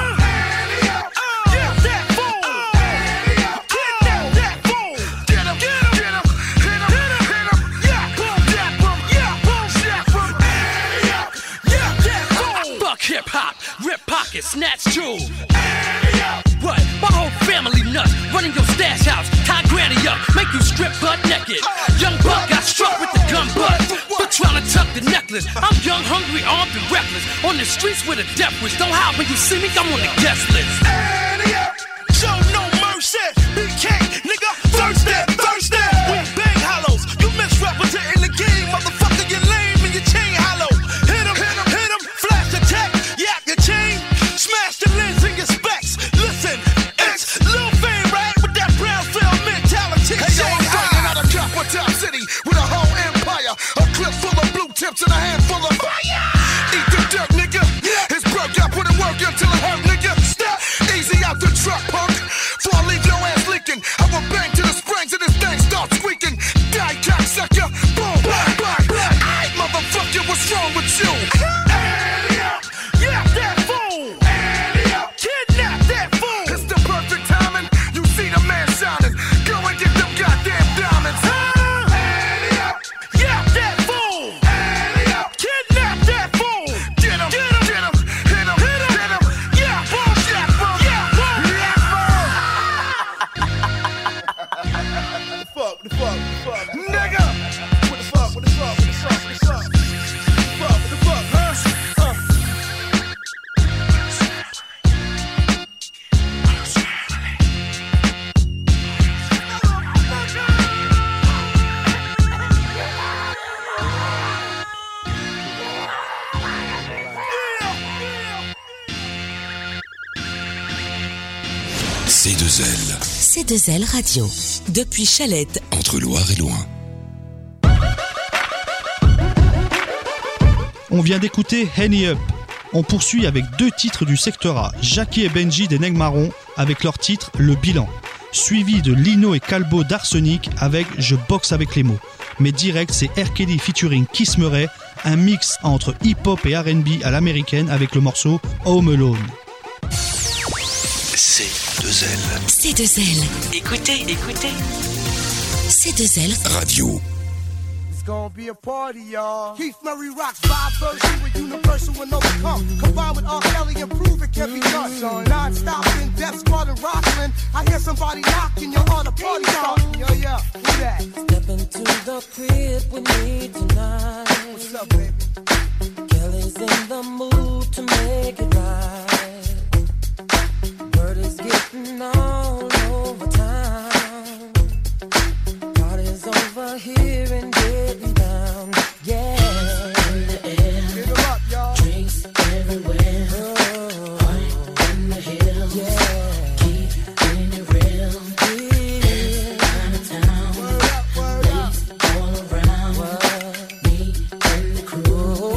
S14: Yeah, that fool. Kidnap that fool. Get him, get him, get him. Hit him, hit him, hit him. Yeah, boom, dap him. Yeah, boom, dap him. Yeah, that fool.
S18: Fuck hip hop, rip pockets, snatch jewels. What? My whole family nuts, running your stash house, tie granny up, make you strip butt naked. Young buck got struck with the gun butt for trying to tuck the necklace. I'm young, hungry, armed and reckless. On the streets with a death wish. Don't hide when you see me, I'm on the guest list.
S14: Show no mercy, B K, nigga, thirsty, thirsty. We bang hollows, you misrepresenting the game, motherfucker, you lame and your chain hollow. Hit him, hit him, hit him, flash attack, yap your chain, smash the lens in your specs. Listen, it's Lil Fame, right, with that brown cell mentality. Hey yo, I'm fighting out of capital city with a whole empire, a clip full of blue tips and a handful of fire. Eat the dirt, nigga. It's broke, I put in work until it hurt, nigga. Step easy out the truck, punk. Before I leave your ass leaking, I will bang to the springs and this thing starts squeaking. Die, cocksucker, boom, bang, bang, bang. Aight, motherfucker, what's wrong with you? Yeah, that fool. Kidnap that fool. It's the perfect timing. You see the man shining. Go and get them goddamn diamonds. Yeah, that fool.
S3: C deux L.
S2: C deux L Radio. Depuis Chalette.
S3: Entre Loire et Loin.
S1: On vient d'écouter Henny Up. On poursuit avec deux titres du secteur A, Jackie et Benji des Nègres Marrons avec leur titre Le Bilan, suivi de Lino et Calbo d'Arsenic avec Je boxe avec les mots. Mais direct, c'est R. Kelly featuring Kiss Murray, un mix entre hip-hop et R and B à l'américaine avec le morceau Home Alone.
S3: C deux L.
S2: C deux L. Écoutez, écoutez. C deux L
S3: Radio.
S6: It's gonna be a party, y'all. Keith Murray rocks five version with universal and overcome. Combined with R. Kelly and prove it can be done. Non-stop in Death Squad and Rockland. I hear somebody knocking, you're on a party starting. Yo, yeah, who that?
S19: Step into the crib with me tonight.
S6: What's up, baby?
S19: Kelly's in the mood to make it right. Word is getting all over town. Party's over here and getting down. Yeah.
S6: In the air. Get 'em up, y'all.
S19: Drinks everywhere. Oh. Party in the hills. Yeah. Keeping it real. Yeah. Out of town.
S6: Word up, word up.
S19: All around. Word. Me and the crew.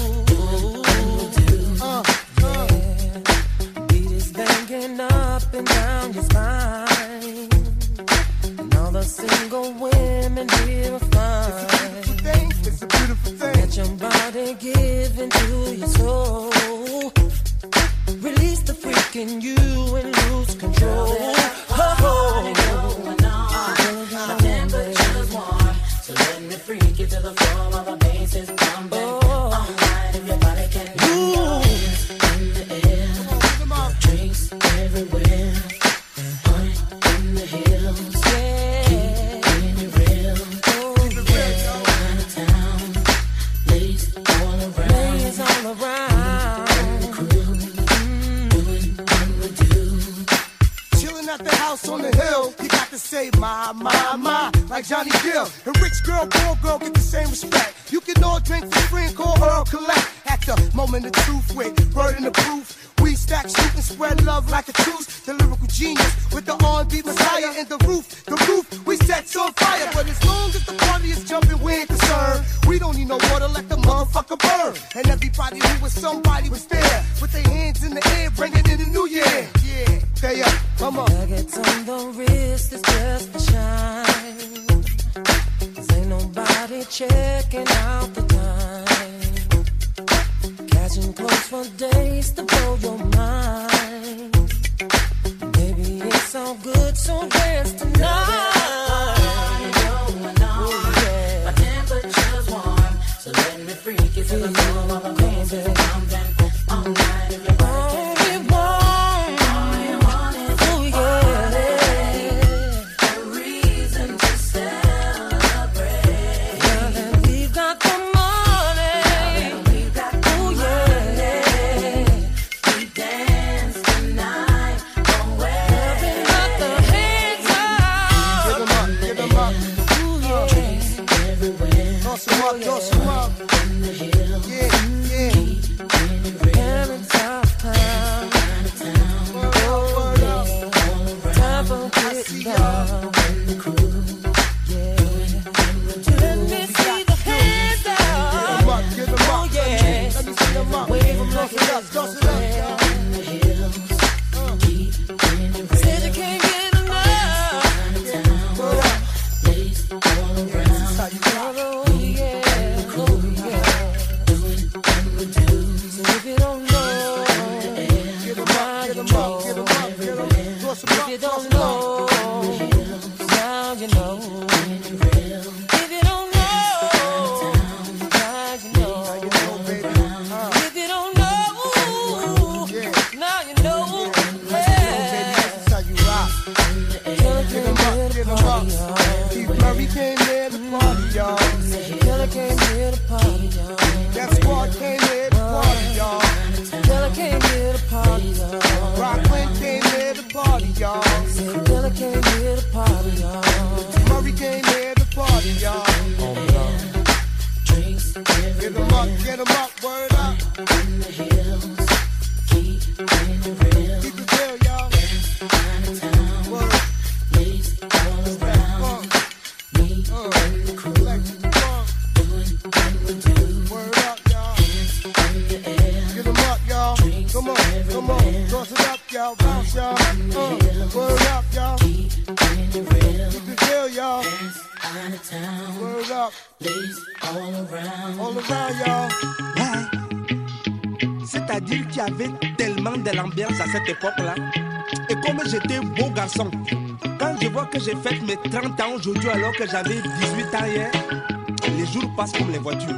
S6: Uh, uh.
S19: Beat is banging up and down your spine. And all the single women here are fine.
S6: It's a beautiful thing.
S19: Let your body give into your soul. Release the freak in you and lose control. Oh,
S15: My temperature's warm, so let me freak you to the floor while the bass is pumping. All night if your body can move. In the air, drinks everywhere. Party in the hills, keeping it real. Out of town, ladies all around.
S19: ladies all around.
S15: The crew, doing what we do.
S6: Chilling at the house on the hill, you got to say my, my, my, like Johnny Gill. And rich girl, poor girl get the same respect. You can all drink for free and call Earl Collect. At the moment of truth with Bird in the proof. We stack, shoot, and spread love like a truce. The lyrical genius with the R and B messiah and the roof. The roof we set on fire. But as long as the party is jumping, we ain't concerned. We don't need no water, let the motherfucker burn. And everybody who was somebody was there. With their hands in the air, bringing in the new year. Yeah, stay up, come on.
S19: Nuggets on the wrist is just for shine. 'Cause ain't nobody checking out the time. Catching close for days to blow your mind. Baby, it's all good, so dance tonight.
S15: My temperature's warm, so let me freak you to the floor while the bass is pumping. All night if your body can
S19: All we want,
S15: all you want is
S19: oh yeah,
S15: a reason to celebrate.
S19: now that we've got the money,
S15: We've got
S19: oh yeah,
S15: we dance tonight away.
S19: nothing but the hands
S6: Give
S19: up,
S6: 'em up, give 'em up.
S19: oh yeah.
S15: Everywhere
S6: Toss 'em up, toss 'em up.
S15: in the hills,
S6: Yeah, yeah.
S15: in the real
S19: Parents out of town,
S6: Word up, word up.
S19: time for
S6: I
S19: getting
S6: see
S19: down.
S6: y'all.
S19: Let me see the hands
S6: Give 'em
S19: up.
S6: up, give 'em up.
S19: Oh, yeah.
S6: Let me see 'em up.
S19: Wave 'em
S6: Toss
S19: like
S6: it up,
S19: it's
S6: toss it up, y'all.
S15: in the hills,
S19: Said you can't get enough.
S6: Word up.
S15: ladies all around.
S6: How you rock?
S19: Oh, yeah. Oh, yeah.
S15: Doing what we do.
S19: So if you don't know,
S6: Give 'em up, give 'em up, give 'em up, give 'em up. Toss 'em
S19: if
S6: up,
S19: you
S6: toss
S19: don't
S6: 'em up.
S19: know, now you know. If you don't know, now you know.
S6: Now you know, baby. Uh,
S19: If you don't know,
S6: yeah.
S19: now you know.
S6: Baby,
S19: Yeah.
S6: this is how you rock.
S19: Killer
S6: Give
S19: came
S6: 'em
S19: here
S6: up,
S19: to
S6: give 'em
S19: party,
S6: up.
S19: y'all.
S6: Keith Murray came here to party, y'all.
S19: Killer came here to party, y'all.
S6: That squad came here to party, y'all.
S19: Killer came here to party, y'all.
S6: Rockland came here to party, y'all.
S19: Killer came here to party, y'all.
S6: Murray came here to party, y'all.
S15: Drinks
S6: Get 'em up, get 'em up, word up.
S15: in the hills,
S20: C'est-à-dire qu'il y avait tellement de l'ambiance à cette époque-là. Et comme j'étais beau garçon, quand je vois que j'ai fait mes trente ans aujourd'hui alors que j'avais dix-huit ans hier, les jours passent comme les voitures.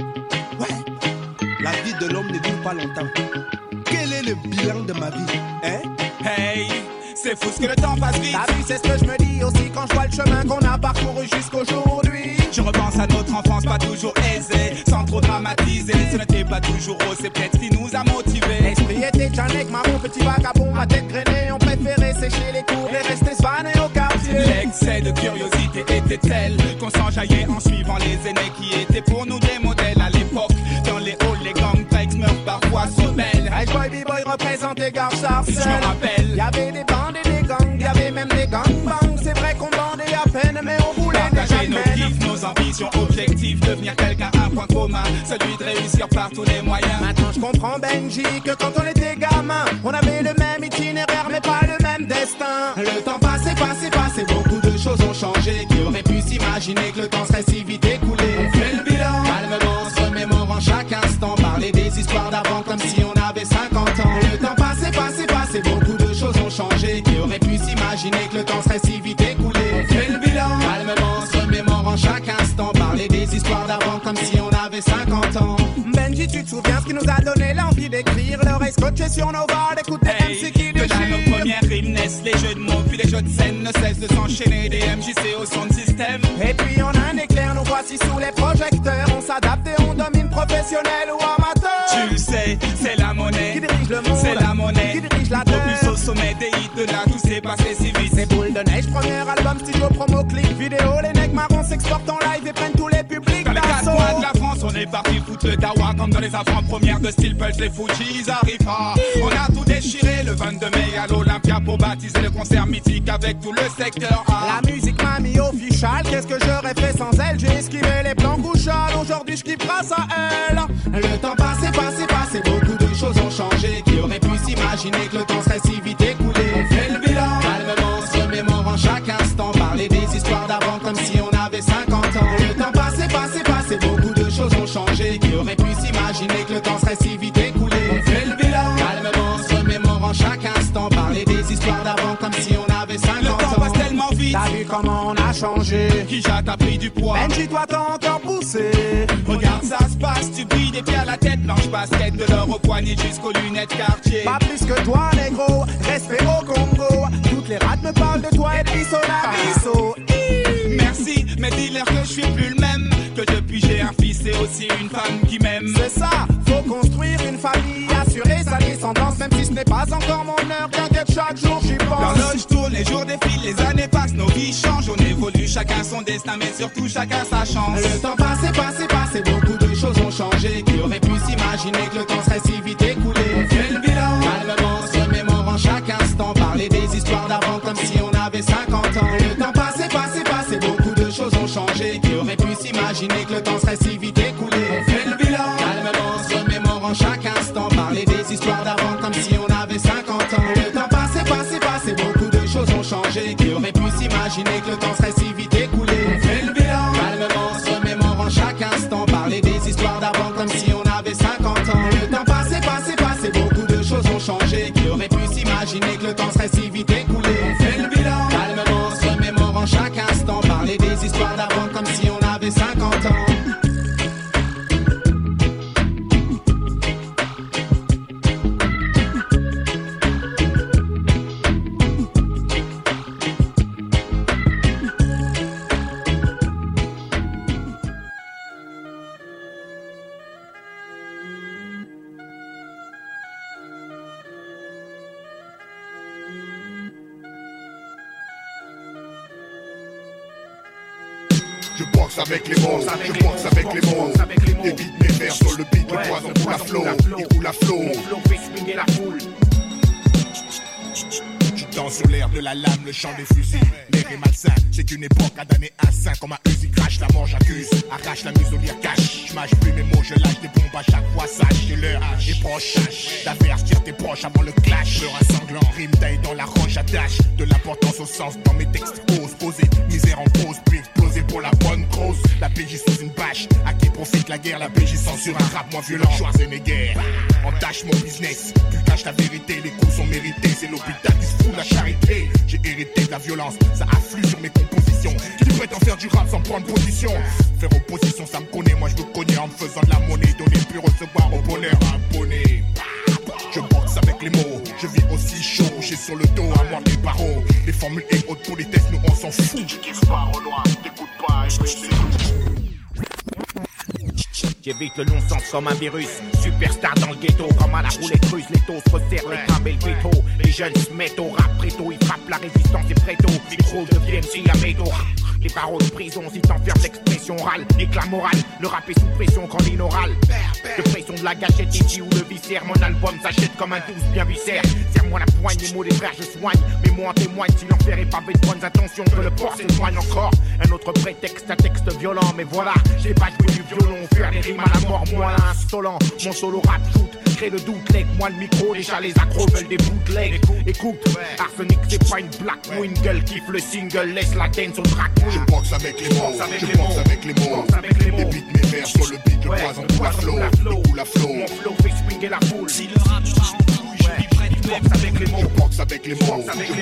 S20: Ouais, la vie de l'homme ne dure pas longtemps. Quel est le bilan de ma vie, hein?
S21: Hey, c'est fou ce que le temps passe vite. T'as vu, c'est ce que je me dis aussi quand je vois le chemin qu'on a parcouru jusqu'aujourd'hui. Je repense à notre enfance pas toujours aisée, sans trop dramatiser. Ce n'était pas toujours rose, c'est peut-être ce qui nous a motivés. L'esprit était Janek, marron, petit vagabond, ma tête grainée. On préférait sécher les cours et rester svané au quartier. L'excès de curiosité était tel qu'on s'enjaillait en suivant les aînés qui étaient pour nous des modèles à l'époque. Dans les halls, les gangplanks meurent parfois trop belles. Hey boy, b-boy représente les gars Sarcelles. Je me rappelle, y'avait des bandes et des gangs, y'avait même des gangbangs. C'est vrai qu'on bandait à peine, mais on voulait partager nos kiffs, nos ambitions, objectifs, devenir quelqu'un, un point commun, celui de réussir par tous les moyens. Maintenant je comprends Benji que quand on était gamin, on avait le même itinéraire mais pas le même destin. Le temps passé, passé, passé, beaucoup de choses ont changé. Qui aurait pu s'imaginer que le temps serait si vite écoulé? On fait le bilan, calmement, se remémorant chaque instant, parler des histoires d'avant comme si on avait cinquante ans. Le temps passé, passé, passé, beaucoup de choses ont changé. Qui aurait pu s'imaginer que le temps serait si vite écoulé? On fait le bilan, calmement, se remémorant chaque instant, parler des histoires d'avant comme si on avait cinquante ans. Benji, tu te souviens ce qui nous a donné l'envie d'écrire? L'oreille scotchée sur nos voiles, d'écouter hey, M C qui déchire. Que dans nos premières rimes naissent les jeux de mots, puis les jeux de scène ne cessent de s'enchaîner. Des M J C au son de système. Et puis on a un éclair, nous voici sous les projecteurs. On s'adapte et on domine, professionnel ou amateur. Tu sais, c'est la monnaie qui dirige le monde, c'est la monnaie qui dirige la terre. Au plus au sommet des hits de là, tout s'est passé si vite. C'est boule de neige, premier album, studio, promo, clip, vidéo. Les necks marrons s'exportent en live et prennent tous les publics. Dans les quatre coins de la France, on est parti foutre le dawa. Comme dans les avant-premières de Steel Pulse, les Fujis arrivent pas. On a tout déchiré le vingt-deux mai à l'Olympia pour baptiser le concert mythique avec tout le secteur A. La musique m'a mis official, qu'est-ce que j'aurais fait sans elle? J'ai esquivé les plans couchales, aujourd'hui je kiffe grâce à elle. Le temps passé, passé, passé, beaucoup de choses ont changé. Qui aurait pu s'imaginer que le temps serait si vite écoulé? On fait le bilan, calmement, se remémorant chaque instant, parler des histoires d'avant comme si on avait cinquante ans. Le temps passé, passé, passé, beaucoup de choses ont changé. Qui aurait pu s'imaginer que le temps serait si vite écoulé? On fait le bilan, calmement, se remémorant chaque instant, parler des histoires d'avant comme si on avait cinquante ans. Le temps passe tellement vite, t'as vu comment on a changé? Qui t'a pris du poids? Benji, toi t'as encore poussé. Regarde ça se passe, tu brilles des pieds à la tête, blanche basket, de l'or au poignet jusqu'aux lunettes quartier. Pas plus que toi négro, respect au Congo. Toutes les rats me parlent de toi et de bisso la bisso. Merci, mais dis-leur que je suis plus le même. Que depuis j'ai un fils et aussi une femme qui m'aime. C'est ça, faut construire une famille, assurer sa descendance. Même si ce n'est pas encore mon heure, t'inquiète, chaque jour j'y pense. L'horloge tourne, les jours défilent, les années passent, nos vies changent. On évolue, chacun son destin, mais surtout chacun sa chance. Le temps passé, passé, passé, beaucoup de choses ont changé. Qui aurait pu s'imaginer que le temps serait si vite écoulé? On fait le bilan, calmement, se remémorant chaque instant, parler des histoires d'avant comme si on avait cinquante ans. Le temps passé, passé, passé, beaucoup de choses ont changé. Qui aurait pu s'imaginer que le temps serait si vite écoulé? On fait le bilan, calmement, se remémorant chaque instant, parler des histoires d'avant comme si on avait cinquante ans. Le temps passé, passé, passé, beaucoup de choses ont changé. Qui aurait pu s'imaginer que le temps serait si vite écoulé? On fait le bilan, calmement, se remémorant chaque instant, parler des histoires d'avant comme si on avait cinquante ans. Le temps passé, passé, passé, beaucoup de choses ont changé. Qui aurait pu s'imaginer que le temps serait si vite écoulé? On fait le bilan, calmement, se remémorant chaque instant, parler des histoires d'avant comme si on avait cinquante ans.
S4: Je boxe avec les mots, je boxe avec les mots. Évite mes vers sur le beat, le poison pour la flow, il coule la flow.
S21: Mon flow fait swinguer la foule,
S5: Vent sur l'air de la lame, le chant des fusils. L'air est malsain, c'est qu'une époque a damné un saint. Comme un Uzi crash, la mort j'accuse. Arrache la muselière cache. J'mâche plus mes mots, je lâche des bombes à chaque fois. Sache que l'heure est proche. D'avertir tes proches avant le clash. L'heure sanglant, rime taille dans la roche. Attache de l'importance au sens dans mes textes. Pause, poser, misère en pause. Puis exploser pour la bonne cause. La P J sous une bâche. À qui profite la guerre, la P J censure un rap moins violent. Schwarzenegger, entache mon business. Tu caches la vérité, les coups sont mérités. C'est l'hôpital qui se fout de la charité. J'ai hérité de la violence, ça afflue sur mes compositions. Qui prétend faire du rap sans prendre position? Faire opposition, ça me connaît, moi je me connais en me faisant de la monnaie. Donner puis recevoir au bonheur abonné. Je boxe avec les mots, je vis aussi chaud. J'ai sur le dos à moi les barreaux. Les formules et haute politesse, nous on s'en fout. Tu kiffes pas au loin, t'écoutes pas et
S22: J'évite le non-sens comme un virus. Superstar dans le ghetto, comme à la roulette russe. Les taux se resserrent, les crabes et le veto. Les jeunes se mettent au rap préto. Ils frappent la résistance et préto. Micro deviennent si à médo. Les paroles de prison, si t'enfermes d'expression orale. Éclat moral, le rap est sous pression quand l'inoral. De pression de la gâchette ici ou le viscère. Mon album s'achète comme un douce bien viscère. Serre-moi la poigne, les mots des frères je soigne. Mais moi en témoigne, si l'enfer est pavé de bonnes intentions, que le port s'éloigne encore. Un autre prétexte, un texte violent. Mais voilà, j'ai pas joué du violon, faire des rimes à la mort, moi là, insolent. Mon solo rap shoot, crée le doute, leg, moi le micro. Déjà les accros veulent des bootlegs. Écoute, Arsenic c'est pas une black wingle. Kiffe le single, laisse la dance au track.
S5: Je boxe avec les mots, je boxe avec les mots. Les beats, mes vers sur le beat, je croise en tout la flow, le coup la flow.
S22: Mon flow fait swinguer la foule. Si le rap part en couille, je lui prête une boxe avec les mots.
S5: Je boxe avec les mots, je boxe avec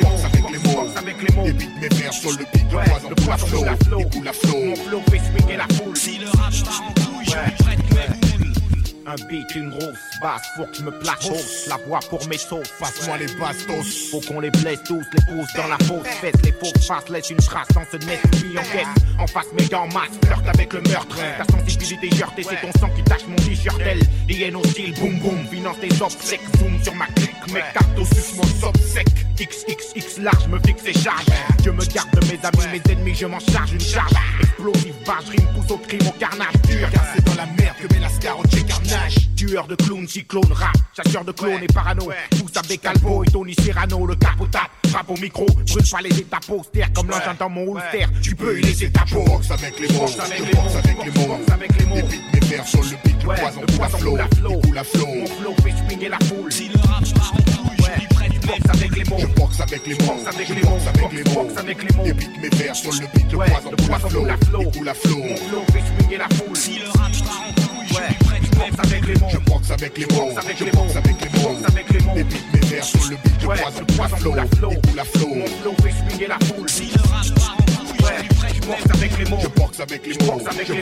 S5: les mots. Les beats, mes vers sur le beat, je croise en tout la flow, le coup la flow.
S22: Mon flow fait swinguer la foule. Si le rap part en couille, je lui prête une boxe. Un beat, une grosse basse, faut que je me place hausse. La voix pour mes sauces,
S5: passe-moi les bastos.
S22: Faut qu'on les blesse tous, les pousse dans la fausse fesse. Les fausses faces laissent une trace dans ce net qui encaisse. En face, mes dents masse, flirte avec le meurtre. Ta sensibilité heurtée, c'est ton sang qui tache mon t-shirt. Elle, hyène hostile, boum boum. Finance tes obsèques, zoom sur ma clique. Mes cartes au sus, mon sob sec. X X X large, me fixe et charge. Je me garde de mes amis, mes ennemis, je m'en charge une charge. Explosive, barge, rime, pousse au crime, au carnage dur.
S5: Car c'est dans la merde que met la scar au carnage.
S22: Tueur de clowns, cyclone, rap, chasseur de clones et parano. Pousse avec Calvo et Tony Serrano, le capotap, frappe au micro, brûle pas les états posters comme l'engin dans mon holster. Tu peux y laisser ta peau.
S5: Je boxe avec les mots, je boxe avec les mots. Les beats, mes vers sur le beat, je croise en tout la flow, les coups la flow.
S22: Mon flow fait swinguer la foule. Si le rap part en couille, je lui prête une boxe avec les mots.
S5: Je boxe avec les mots, je boxe avec les mots. Les beats, mes vers sur le beat, je croise en tout la flow, les coups la flow.
S22: Mon flow fait swinguer la foule. Si le rap part en couille, je lui prête une boxe avec les mots.
S5: Je boxe avec les mots, je boxe avec les mots. Les beats, mes vers sur le beat, je croise en tout la flow, les coups la flow.
S22: Mon flow fait swinguer la foule. Si le rap part en couille, je lui prête une boxe avec les mots.
S5: Je boxe avec les mots, je boxe avec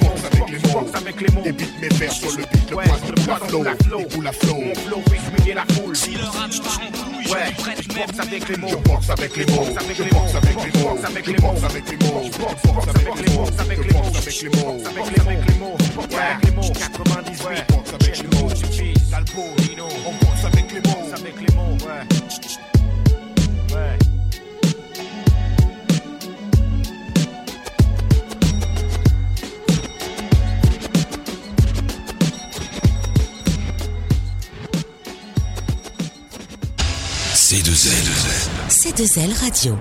S5: les mots. Les beats, mes vers sur le beat, je croise en tout la flow, les coups la flow.
S22: Mon flow fait swinguer la foule. Si le rap part en couille, je lui prête une boxe avec les mots.
S5: Je boxe avec les mots, je boxe avec les mots, je boxe avec les mots, je boxe avec les mots, je boxe avec les mots, je boxe avec les mots, avec les mots, avec les mots, avec les mots, avec les mots, quatre-vingt-dix-huit, boxe avec les mots, Talbot, Dino, on boxe avec les mots,
S22: avec les mots, ouais, ouais.
S3: C deux L.
S2: C deux L Radio.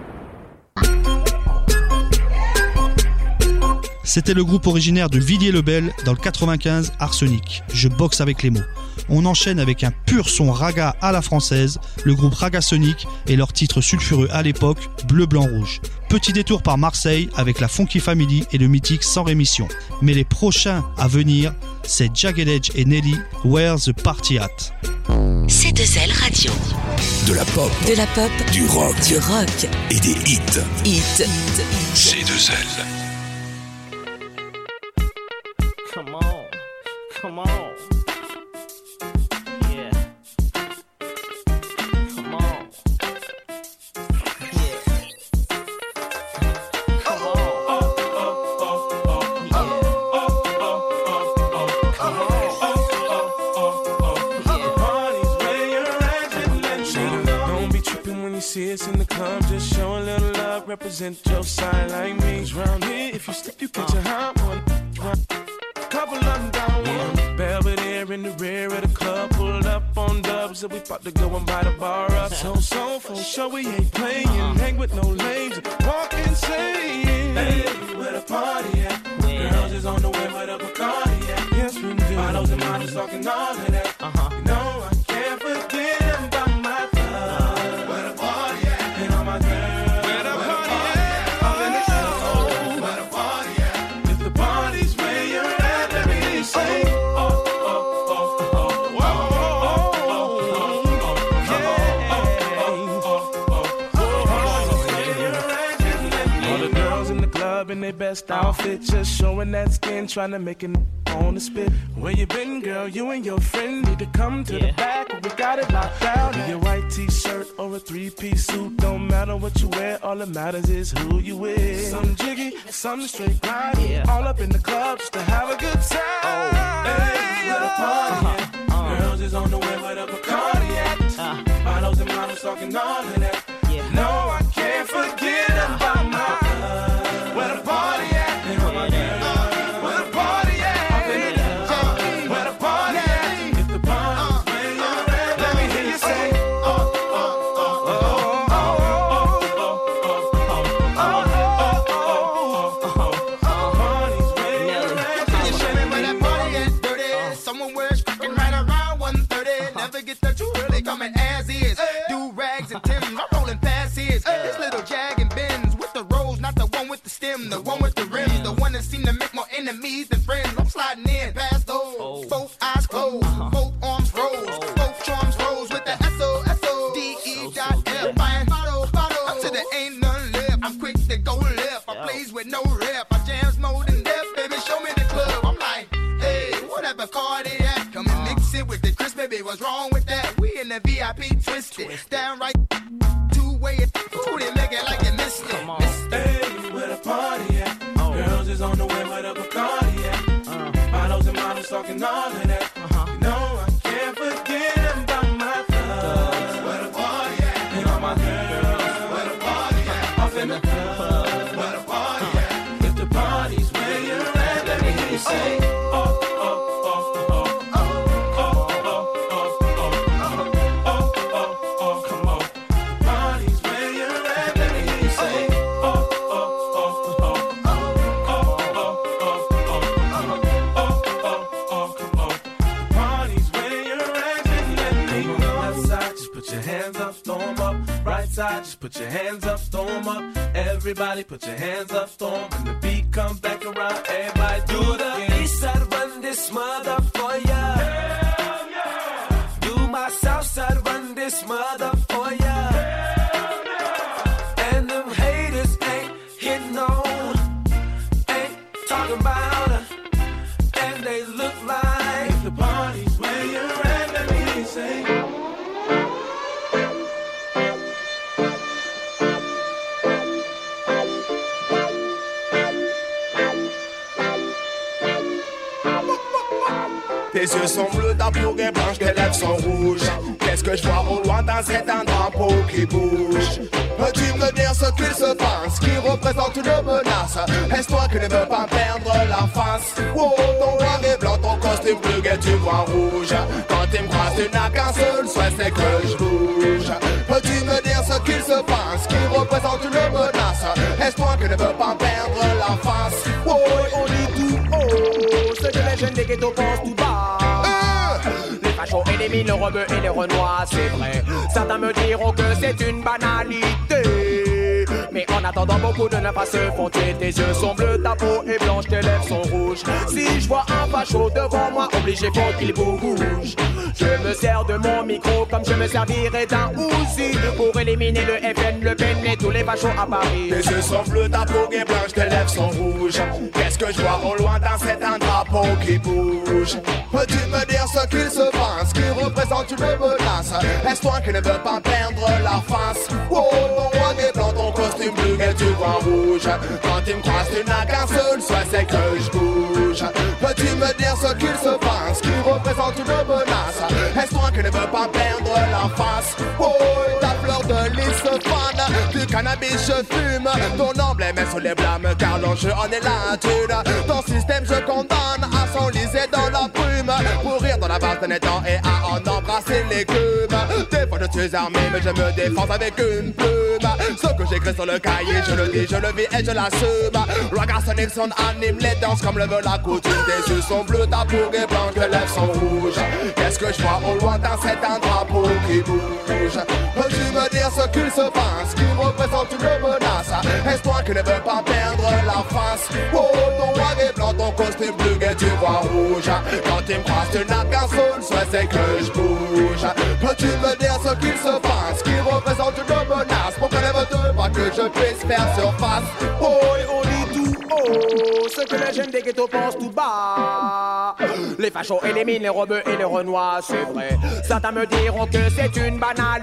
S1: C'était le groupe originaire de Villiers-le-Bel dans le quatre-vingt-quinze, Arsenic. Je boxe avec les mots. On enchaîne avec un pur son raga à la française, le groupe Raga Sonic et leur titre sulfureux à l'époque, Bleu, Blanc, Rouge. Petit détour par Marseille avec la Funky Family et le mythique Sans Rémission. Mais les prochains à venir, c'est Jagged Edge et Nelly, Where's the Party At?
S2: C deux L Radio.
S3: De la pop.
S2: De la pop.
S3: Du rock.
S2: Du rock.
S3: Et des hits.
S2: Hit.
S3: C deux L.
S22: Come on, come on, yeah, come on, yeah, come on, oh, oh, oh, oh, yeah, oh, oh, oh, oh, come on, oh, oh, oh, oh, yeah.
S23: Party's where you're at, just let you know. Don't be tripping when you see us in the club, just show a little love, represent your side like me. 'Cause round here, if you slip, you catch a hot one. Couple of them down one. Belvedere in the rear of the club, pulled up on dubs said we about to go and buy the bar up. So, so, for sure we ain't playing. Hang with no lames, walk insane. Hey, where the party at? Girls is on the way where the Bacardi at. Yes, we do. Bottles and models talking all of that. Uh-huh. You know I can't forget about my love. Where the party at? And all my girls. Where the party at? Up in the show. Where the party at? If the party's where you're at, let me hear you say. In their best outfit, just showing that skin, trying to make it on the spit. Where you been, girl? You and your friend need to come to yeah. the back. We got it locked down. In your white t-shirt or a three-piece suit, don't matter what you wear. All that matters is who you with. Some jiggy, some straight grind. Yeah. All up in the club just to have a good time. Oh. Hey, where the party at? Uh-huh. Girls is on the way where the Bacardi at. Uh. Models and models talking all of that. Yeah. No, I can't forget about my love. Where the party at? Where the party at? Where the party at? If the party's where you're at, let me hear you say. Oh, oh, oh, oh, oh, oh, oh, party's where you're at.
S21: Can you show me where that party at? Dirty. Someone wears fucking right around one thirty. Never get that you really coming as is. Do rags and Timbs, I'm rolling past his. This little Jag and Benz with the rolls, not the one with the stem, the one with the rims, the one that seem to make more enemies than friends. I'm sliding in past those, oh. both eyes closed, uh-huh. both arms rose, oh. both charms rose with the S O S O D E dot F. Buying bottle, bottle, up to there ain't none left. I'm quick to go left. I plays with no rep. I jams more than death, baby. Show me the club. I'm like, hey, whatever card it at. Come and mix it with the Chris, baby. What's wrong with that? We in the V I P twisted, downright two way. Ooh, they make it like they missed it.
S23: Hey, where the party at? Oh. Girls is on the way where the Bacardi at. Uh. Models and models talking all of that. Uh-huh. You know I can't forget about my love. Where the party at? And all my girls. Where the party at? Off in the club. Where the party at? If the party's where you're at, let me hear you say. Oh, oh, oh, oh, oh, oh, oh, oh, oh, oh, oh, come on. The party's where you're at, let me hear you say. Side, just put your hands up, throw 'em up. Everybody put your hands up, throw 'em. When the beat comes back around, everybody do the east side, run this mother for ya. Hell yeah. Do my south side, run this mother for ya. Hell yeah. And them haters ain't hitting on, ain't talking about her. And they look like if the party's where you're at, let me hear you say.
S7: Tes yeux sont bleus, ta peau est blanche, tes lèvres sont rouges. Qu'est-ce que je vois au lointain, c'est un drapeau qui bouge. Peux-tu me dire ce qu'il se passe, qui représente une menace? Est-ce toi qui ne veux pas perdre la face? Oh, ton noir et blanc, ton costume bleu et tu vois rouge. Quand tu me croises, tu n'as qu'un seul souhait, c'est que je bouge. Peux-tu me dire ce qu'il se passe, qui représente une menace? Est-ce toi qui ne veux pas perdre la face? Oh, on dit tout haut, ce que les jeunes des ghettos pensent tout bas. Les fachos éliminent le rebeu et les renois, c'est vrai. Certains me diront que c'est une banalité, mais en attendant beaucoup de nymphas se font tuer. Tes yeux sont bleus, ta peau est blanche, tes lèvres sont rouges. Si je vois un facho devant moi, obligé faut qu'il bouge. Je me sers de mon micro comme je me servirais d'un Uzi pour éliminer le F N, le Pen et tous les fachos à Paris. Tes yeux sont bleus, ta peau est blanche, tes lèvres sont rouges. Qu'est-ce que je vois au lointain, c'est un drapeau qui bouge. Peux-tu me dire ce qu'il se passe, qui représente une menace? Est-ce toi qui ne veux pas perdre la face? Oh, ton noir et blanc, ton costume bleu et tu vois rouge. Quand tu me croises, tu n'as qu'un seul souhait, c'est que je bouge. Peux-tu me dire ce qu'il se passe, qui représente une menace? Est-ce toi qui ne veux pas perdre la face? Oh, ta fleur de lys fan, du cannabis je fume. Ton emblème est sous les blâmes, car l'enjeu en est la thune. Ton système je condamne à s'enliser dans la brume, pour rire dans la l'avance d'un étang et à en embrasser l'écume. Des fois je suis armé mais je me défends avec une plume. Ce que j'écris sur le cahier, je le dis, je le vis et je l'assume. Ragazza Nixon anime les danses comme le veut la coutume. Tes yeux sont bleus, ta peau est blanche, tes lèvres sont rouges. Qu'est-ce que je vois au loin dans cet un drapeau qui bouge? Peux-tu me dire ce qu'il se passe, qui représente une menace? Est-ce toi qui ne veux pas perdre la face? Oh, ton noir et blanc, ton costume bleu et tu vois rouge. Quand tu me croises, tu n'as qu'un seul souhait, c'est que je bouge. Peux-tu me dire ce qu'il se passe, qui représente une menace? Pour que ne veux pas que je puisse faire surface? Oh, on dit tout haut, ce que les jeunes des ghettos pensent tout bas. Les fachos éliminent les robeux et les renois, c'est vrai. Certains me diront que c'est une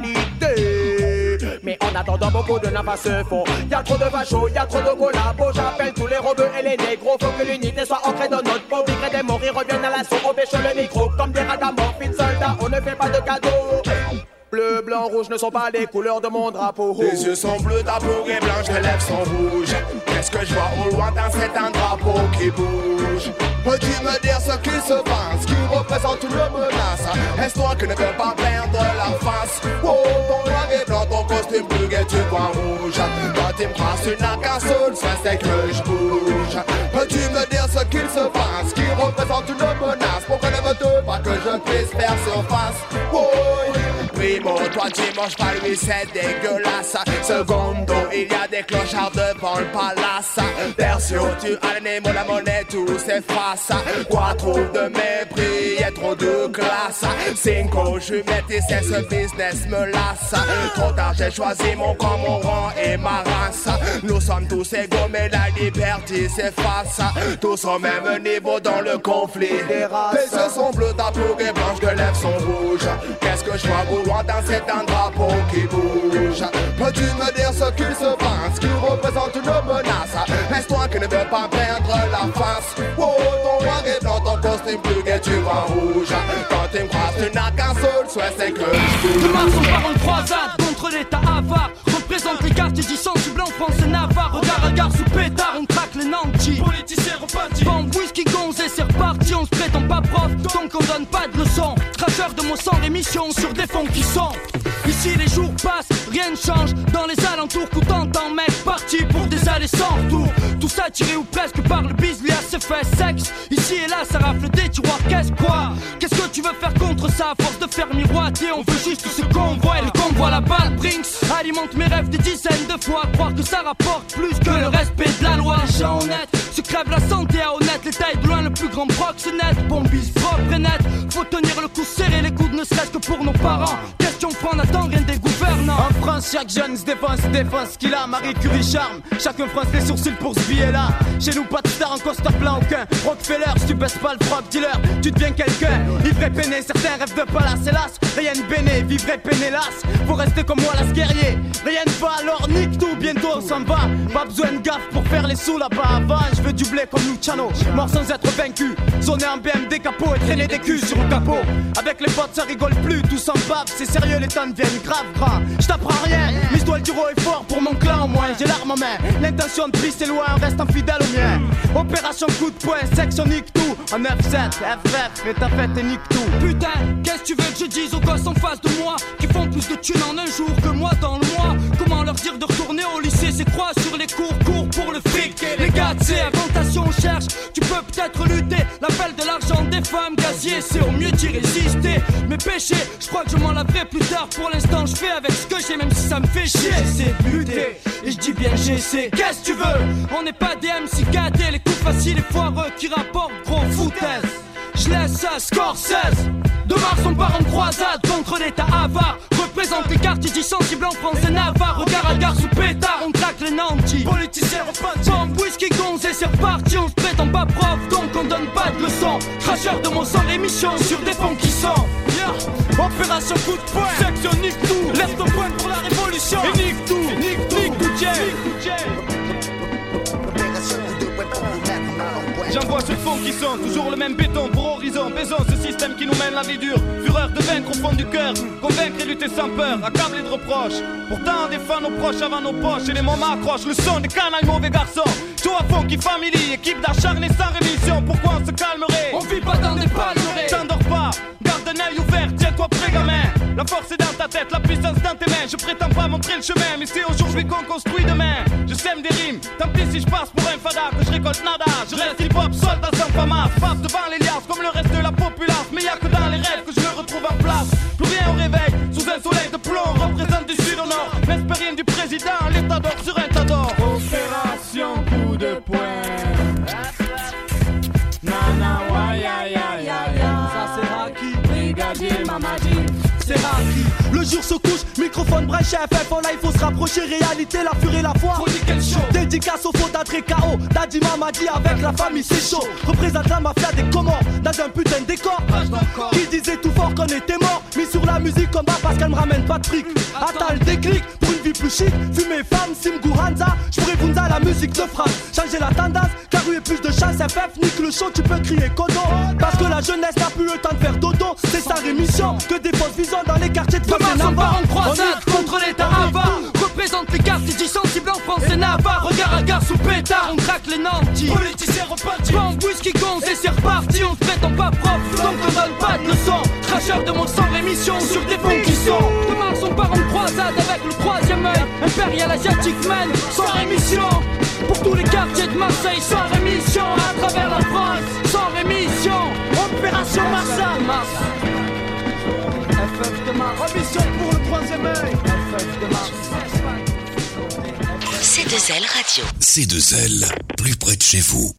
S7: banalité, mais en attendant beaucoup de n'a pas se font. Y'a trop de fachos, y'a trop de collabos. J'appelle tous les robeux et les négros. Faut que l'unité soit ancrée dans notre peau. Migrés des morts, ils reviennent à l'assaut. On pêche le micro comme des ragamuffins soldats. On ne fait pas de cadeaux. Bleu, blanc, rouge ne sont pas les couleurs de mon drapeau. Les yeux sont bleus, ta peau est blanche, tes lèvres sont rouges. Qu'est-ce que je vois au lointain, c'est un drapeau qui bouge. Peux-tu me dire ce qu'il se passe, qui représente une menace? Est-ce toi qui ne veux pas perdre la face? Oh, ton noir et blanc, ton costume bleu et tu vois rouge. Quand tu me croises, tu n'as qu'un seul souhait, c'est que je bouge. Peux-tu me dire ce qu'il se passe, qui représente une menace? Pourquoi ne veux-tu pas que je puisse faire surface? Oh, primo, toi tu manges pas lui, c'est dégueulasse. Secondo, il y a des clochards devant le palace. Tertio, tu as les mots, la monnaie, tout s'efface. Quattro, de mépris, y'a trop de classe. Cinco, je suis métissé, ce business me lasse. Trop tard, j'ai choisi mon camp, mon rang et ma race. Nous sommes tous égaux, mais la liberté s'efface. Tous au même niveau dans le conflit des races. Les yeux sont bleus, ta peau est blanche, tes lèvres sont rouges. Qu'est-ce que je vois au loin dans cet un drapeau qui bouge? Peux-tu me dire ce qu'il se passe, qui représente une menace? Est-ce toi qui ne veux pas perdre la face? Oh, ton noir et blanc, ton costume bleu et tu vois rouge. Quand tu me croises, tu n'as qu'un seul souhait, c'est que je bouge.
S18: Demain, on part en croisade contre l'état avare. Représente les quartiers du sensible en France et Navarre. Regard à gare sous pétard, on traque les nantis. Politiciens repartis. Bande, whisky, gonzé, c'est reparti. On se prétend pas prof, donc on donne pas de leçons. Cracheur de mon sang, l'émission sur des fonds qui sont. Ici les jours passent, rien ne change. Dans les alentours, coup t'entends mec parti pour des allées sans retour. Tout ça tiré ou presque par le bis, lui a ses fait sexe. Ici et là ça rafle des tiroirs, qu'est-ce quoi? Qu'est-ce que tu veux faire contre ça? À force de faire miroiter, on veut juste ce qu'on voit. Et le convoi, la balle, Brinks alimente mes rêves des dizaines de fois. Croire que ça rapporte plus que le respect de la loi. Les gens honnêtes se crèvent la santé à honnête. Les tailles de loin, le plus grand proxénète. Bombise propre et net, faut tenir le coup serré, les coudes ne serait-ce que pour nos parents. Question prendre, attends rien des gouvernants.
S8: En France, chaque jeune se défense, se défense ce qu'il a. Marie Curie charme, chacun fronce les sourcils pour ce billet-là. Chez nous, pas de star en costard plein aucun. Rockefeller, si tu baisses pas le frog dealer, tu deviens quelqu'un. Ivre et peiné, certains rêvent de palace, hélas. Rien de béné, vivre et peiné, las. Faut rester comme moi, las guerrier. Rien ne va, alors nique tout, bientôt on s'en va. Pas besoin de gaffe pour faire les sous là-bas avant. Je veux du blé comme Luciano, mort sans être vaincu. Zoner en B M D capot et traîner des culs sur le capot. Avec les potes ça rigole plus, tout s'en bave. C'est sérieux, les temps deviennent grave grand. J't'apprends rien, mise-toi le duro est fort pour mon clan au moins. J'ai l'arme en main, l'intention de prise c'est loin, reste fidèle au mien. Opération coup de poing, section nique tout. En neuf sept, F F, et ta fête et nique tout.
S18: Putain, qu'est-ce que tu veux que je dise aux gosses en face de moi qui font plus de thunes en un jour que moi dans le mois? Comment leur dire de retourner au lycée? C'est quoi sur les cours, cours pour le fric? Les gars, c'est avantation, on cherche. Tu peux peut-être lutter, l'appel de l'argent des femmes gazier, c'est au mieux d'y résister. Mes péchés, je crois que je m'en laverai plus tard. Pour l'instant, je fais avec ce que j'ai, même si ça me fait chier. J'essaie de lutter, et je dis bien j'essaie. Qu'est-ce que tu veux? On n'est pas des M C gâtés, les coups faciles et foireux qui rapportent gros foutaise. Je laisse ça, Scorsese. De Mars, on part en croisade contre l'état avare. Représente les quartiers dits sensibles en France et Navarre. Regard à gare sous pétard, on traque les nantis. Politiciens repartis. Bombe, whisky, gonzé, c'est reparti. On se prétend pas prof, donc on donne pas de leçons. Cracheur de mon sang, l'émission sur des fonds qui sont. Yeah. Opération coup de poing, section nique tout. Laisse ton point pour la révolution. Et nique tout, nique tout, nique tout, yeah.
S9: J'envoie ce fond qui sonne, toujours le même béton pour horizon. Baisons ce système qui nous mène la vie dure. Fureur de vaincre au fond du cœur, convaincre et lutter sans peur, accablé de reproches. Pourtant on défend nos proches avant nos poches. Et les moments accrochent le son des canailles mauvais garçons. Tout à fond qui family, équipe d'acharnés sans rémission. Pourquoi on se calmerait?
S18: On vit pas dans des palmeraies.
S9: T'endors pas, La force est dans ta tête, la puissance dans tes mains. Je prétends pas montrer le chemin, mais c'est aujourd'hui qu'on construit demain. Je sème des rimes, tant pis si je passe pour un fada, que je récolte nada. Je reste hip-hop, soldat sans famas, passe devant les liasses comme le reste de la populace. Mais y'a que dans les rêves que je me retrouve en place. Plus rien au réveil, sous un soleil de plomb. Représente du sud au nord, l'espérine du président. L'état d'or sur un tas d'or.
S23: Opération coup de poing. Nana, wa ya ya ya ya. Ça c'est Raki, brigadier Mamadi. C'est Raki.
S6: Le jour se couche, microphone branché F F en live, faut se rapprocher, réalité, la furie et la foi.
S23: Faut dire quel show.
S6: Dédicace au faux d'Adré K O, Daddy Mamadi avec la famille, c'est chaud. Représente la mafia des Comores, dans un putain de décor. Qui disait tout fort qu'on était mort, mis sur la musique comme bas parce qu'elle me ramène pas de fric. Attends le déclic, pour une vie plus chic, fumer femme, Simgu Hanza, j'pourrais Bunza la musique de France. Changer la tendance, car où est plus de chance, F F, nique le show, tu peux crier Kodo. Parce que la jeunesse n'a plus le temps de faire dodo, c'est sa rémission, que des fausses visions dans les quartiers de
S18: Demain on part en croisade contre l'état avare. Représente les quartiers dits sensibles en France et Navarre. Regard à gare sous pétard, on craque les nantis.
S23: Politiciens repartis.
S18: Bande whisky gonze et c'est reparti. On se prétend pas propre, donc on donne pas de leçons. Cracheur de monde sans rémission sur des fonds qui sont. Demain on part en croisade avec le troisième œil. Impérial asiatique man, sans rémission. Pour tous les quartiers de Marseille, sans rémission. À travers la France, sans rémission. Opération Marseille, Mars. F F de Mars, remission pour le troisième œil. F F de Mars.
S2: C deux L Radio.
S3: C deux L, plus près de chez vous.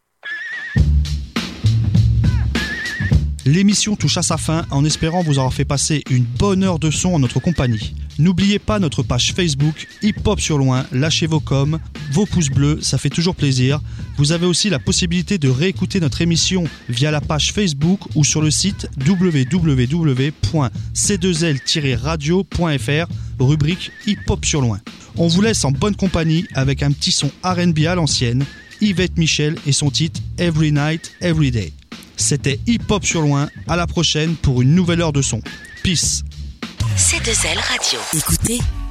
S1: L'émission touche à sa fin en espérant vous avoir fait passer une bonne heure de son en notre compagnie. N'oubliez pas notre page Facebook Hip Hop sur loin, lâchez vos coms, vos pouces bleus, ça fait toujours plaisir. Vous avez aussi la possibilité de réécouter notre émission via la page Facebook ou sur le site w w w point c deux l tiret radio point f r, rubrique Hip Hop sur loin. On vous laisse en bonne compagnie avec un petit son R and B à l'ancienne, Yvette Michel et son titre Every Night, Every Day. C'était Hip Hop sur loin, à la prochaine pour une nouvelle heure de son. Peace.
S2: C deux L Radio. Écoutez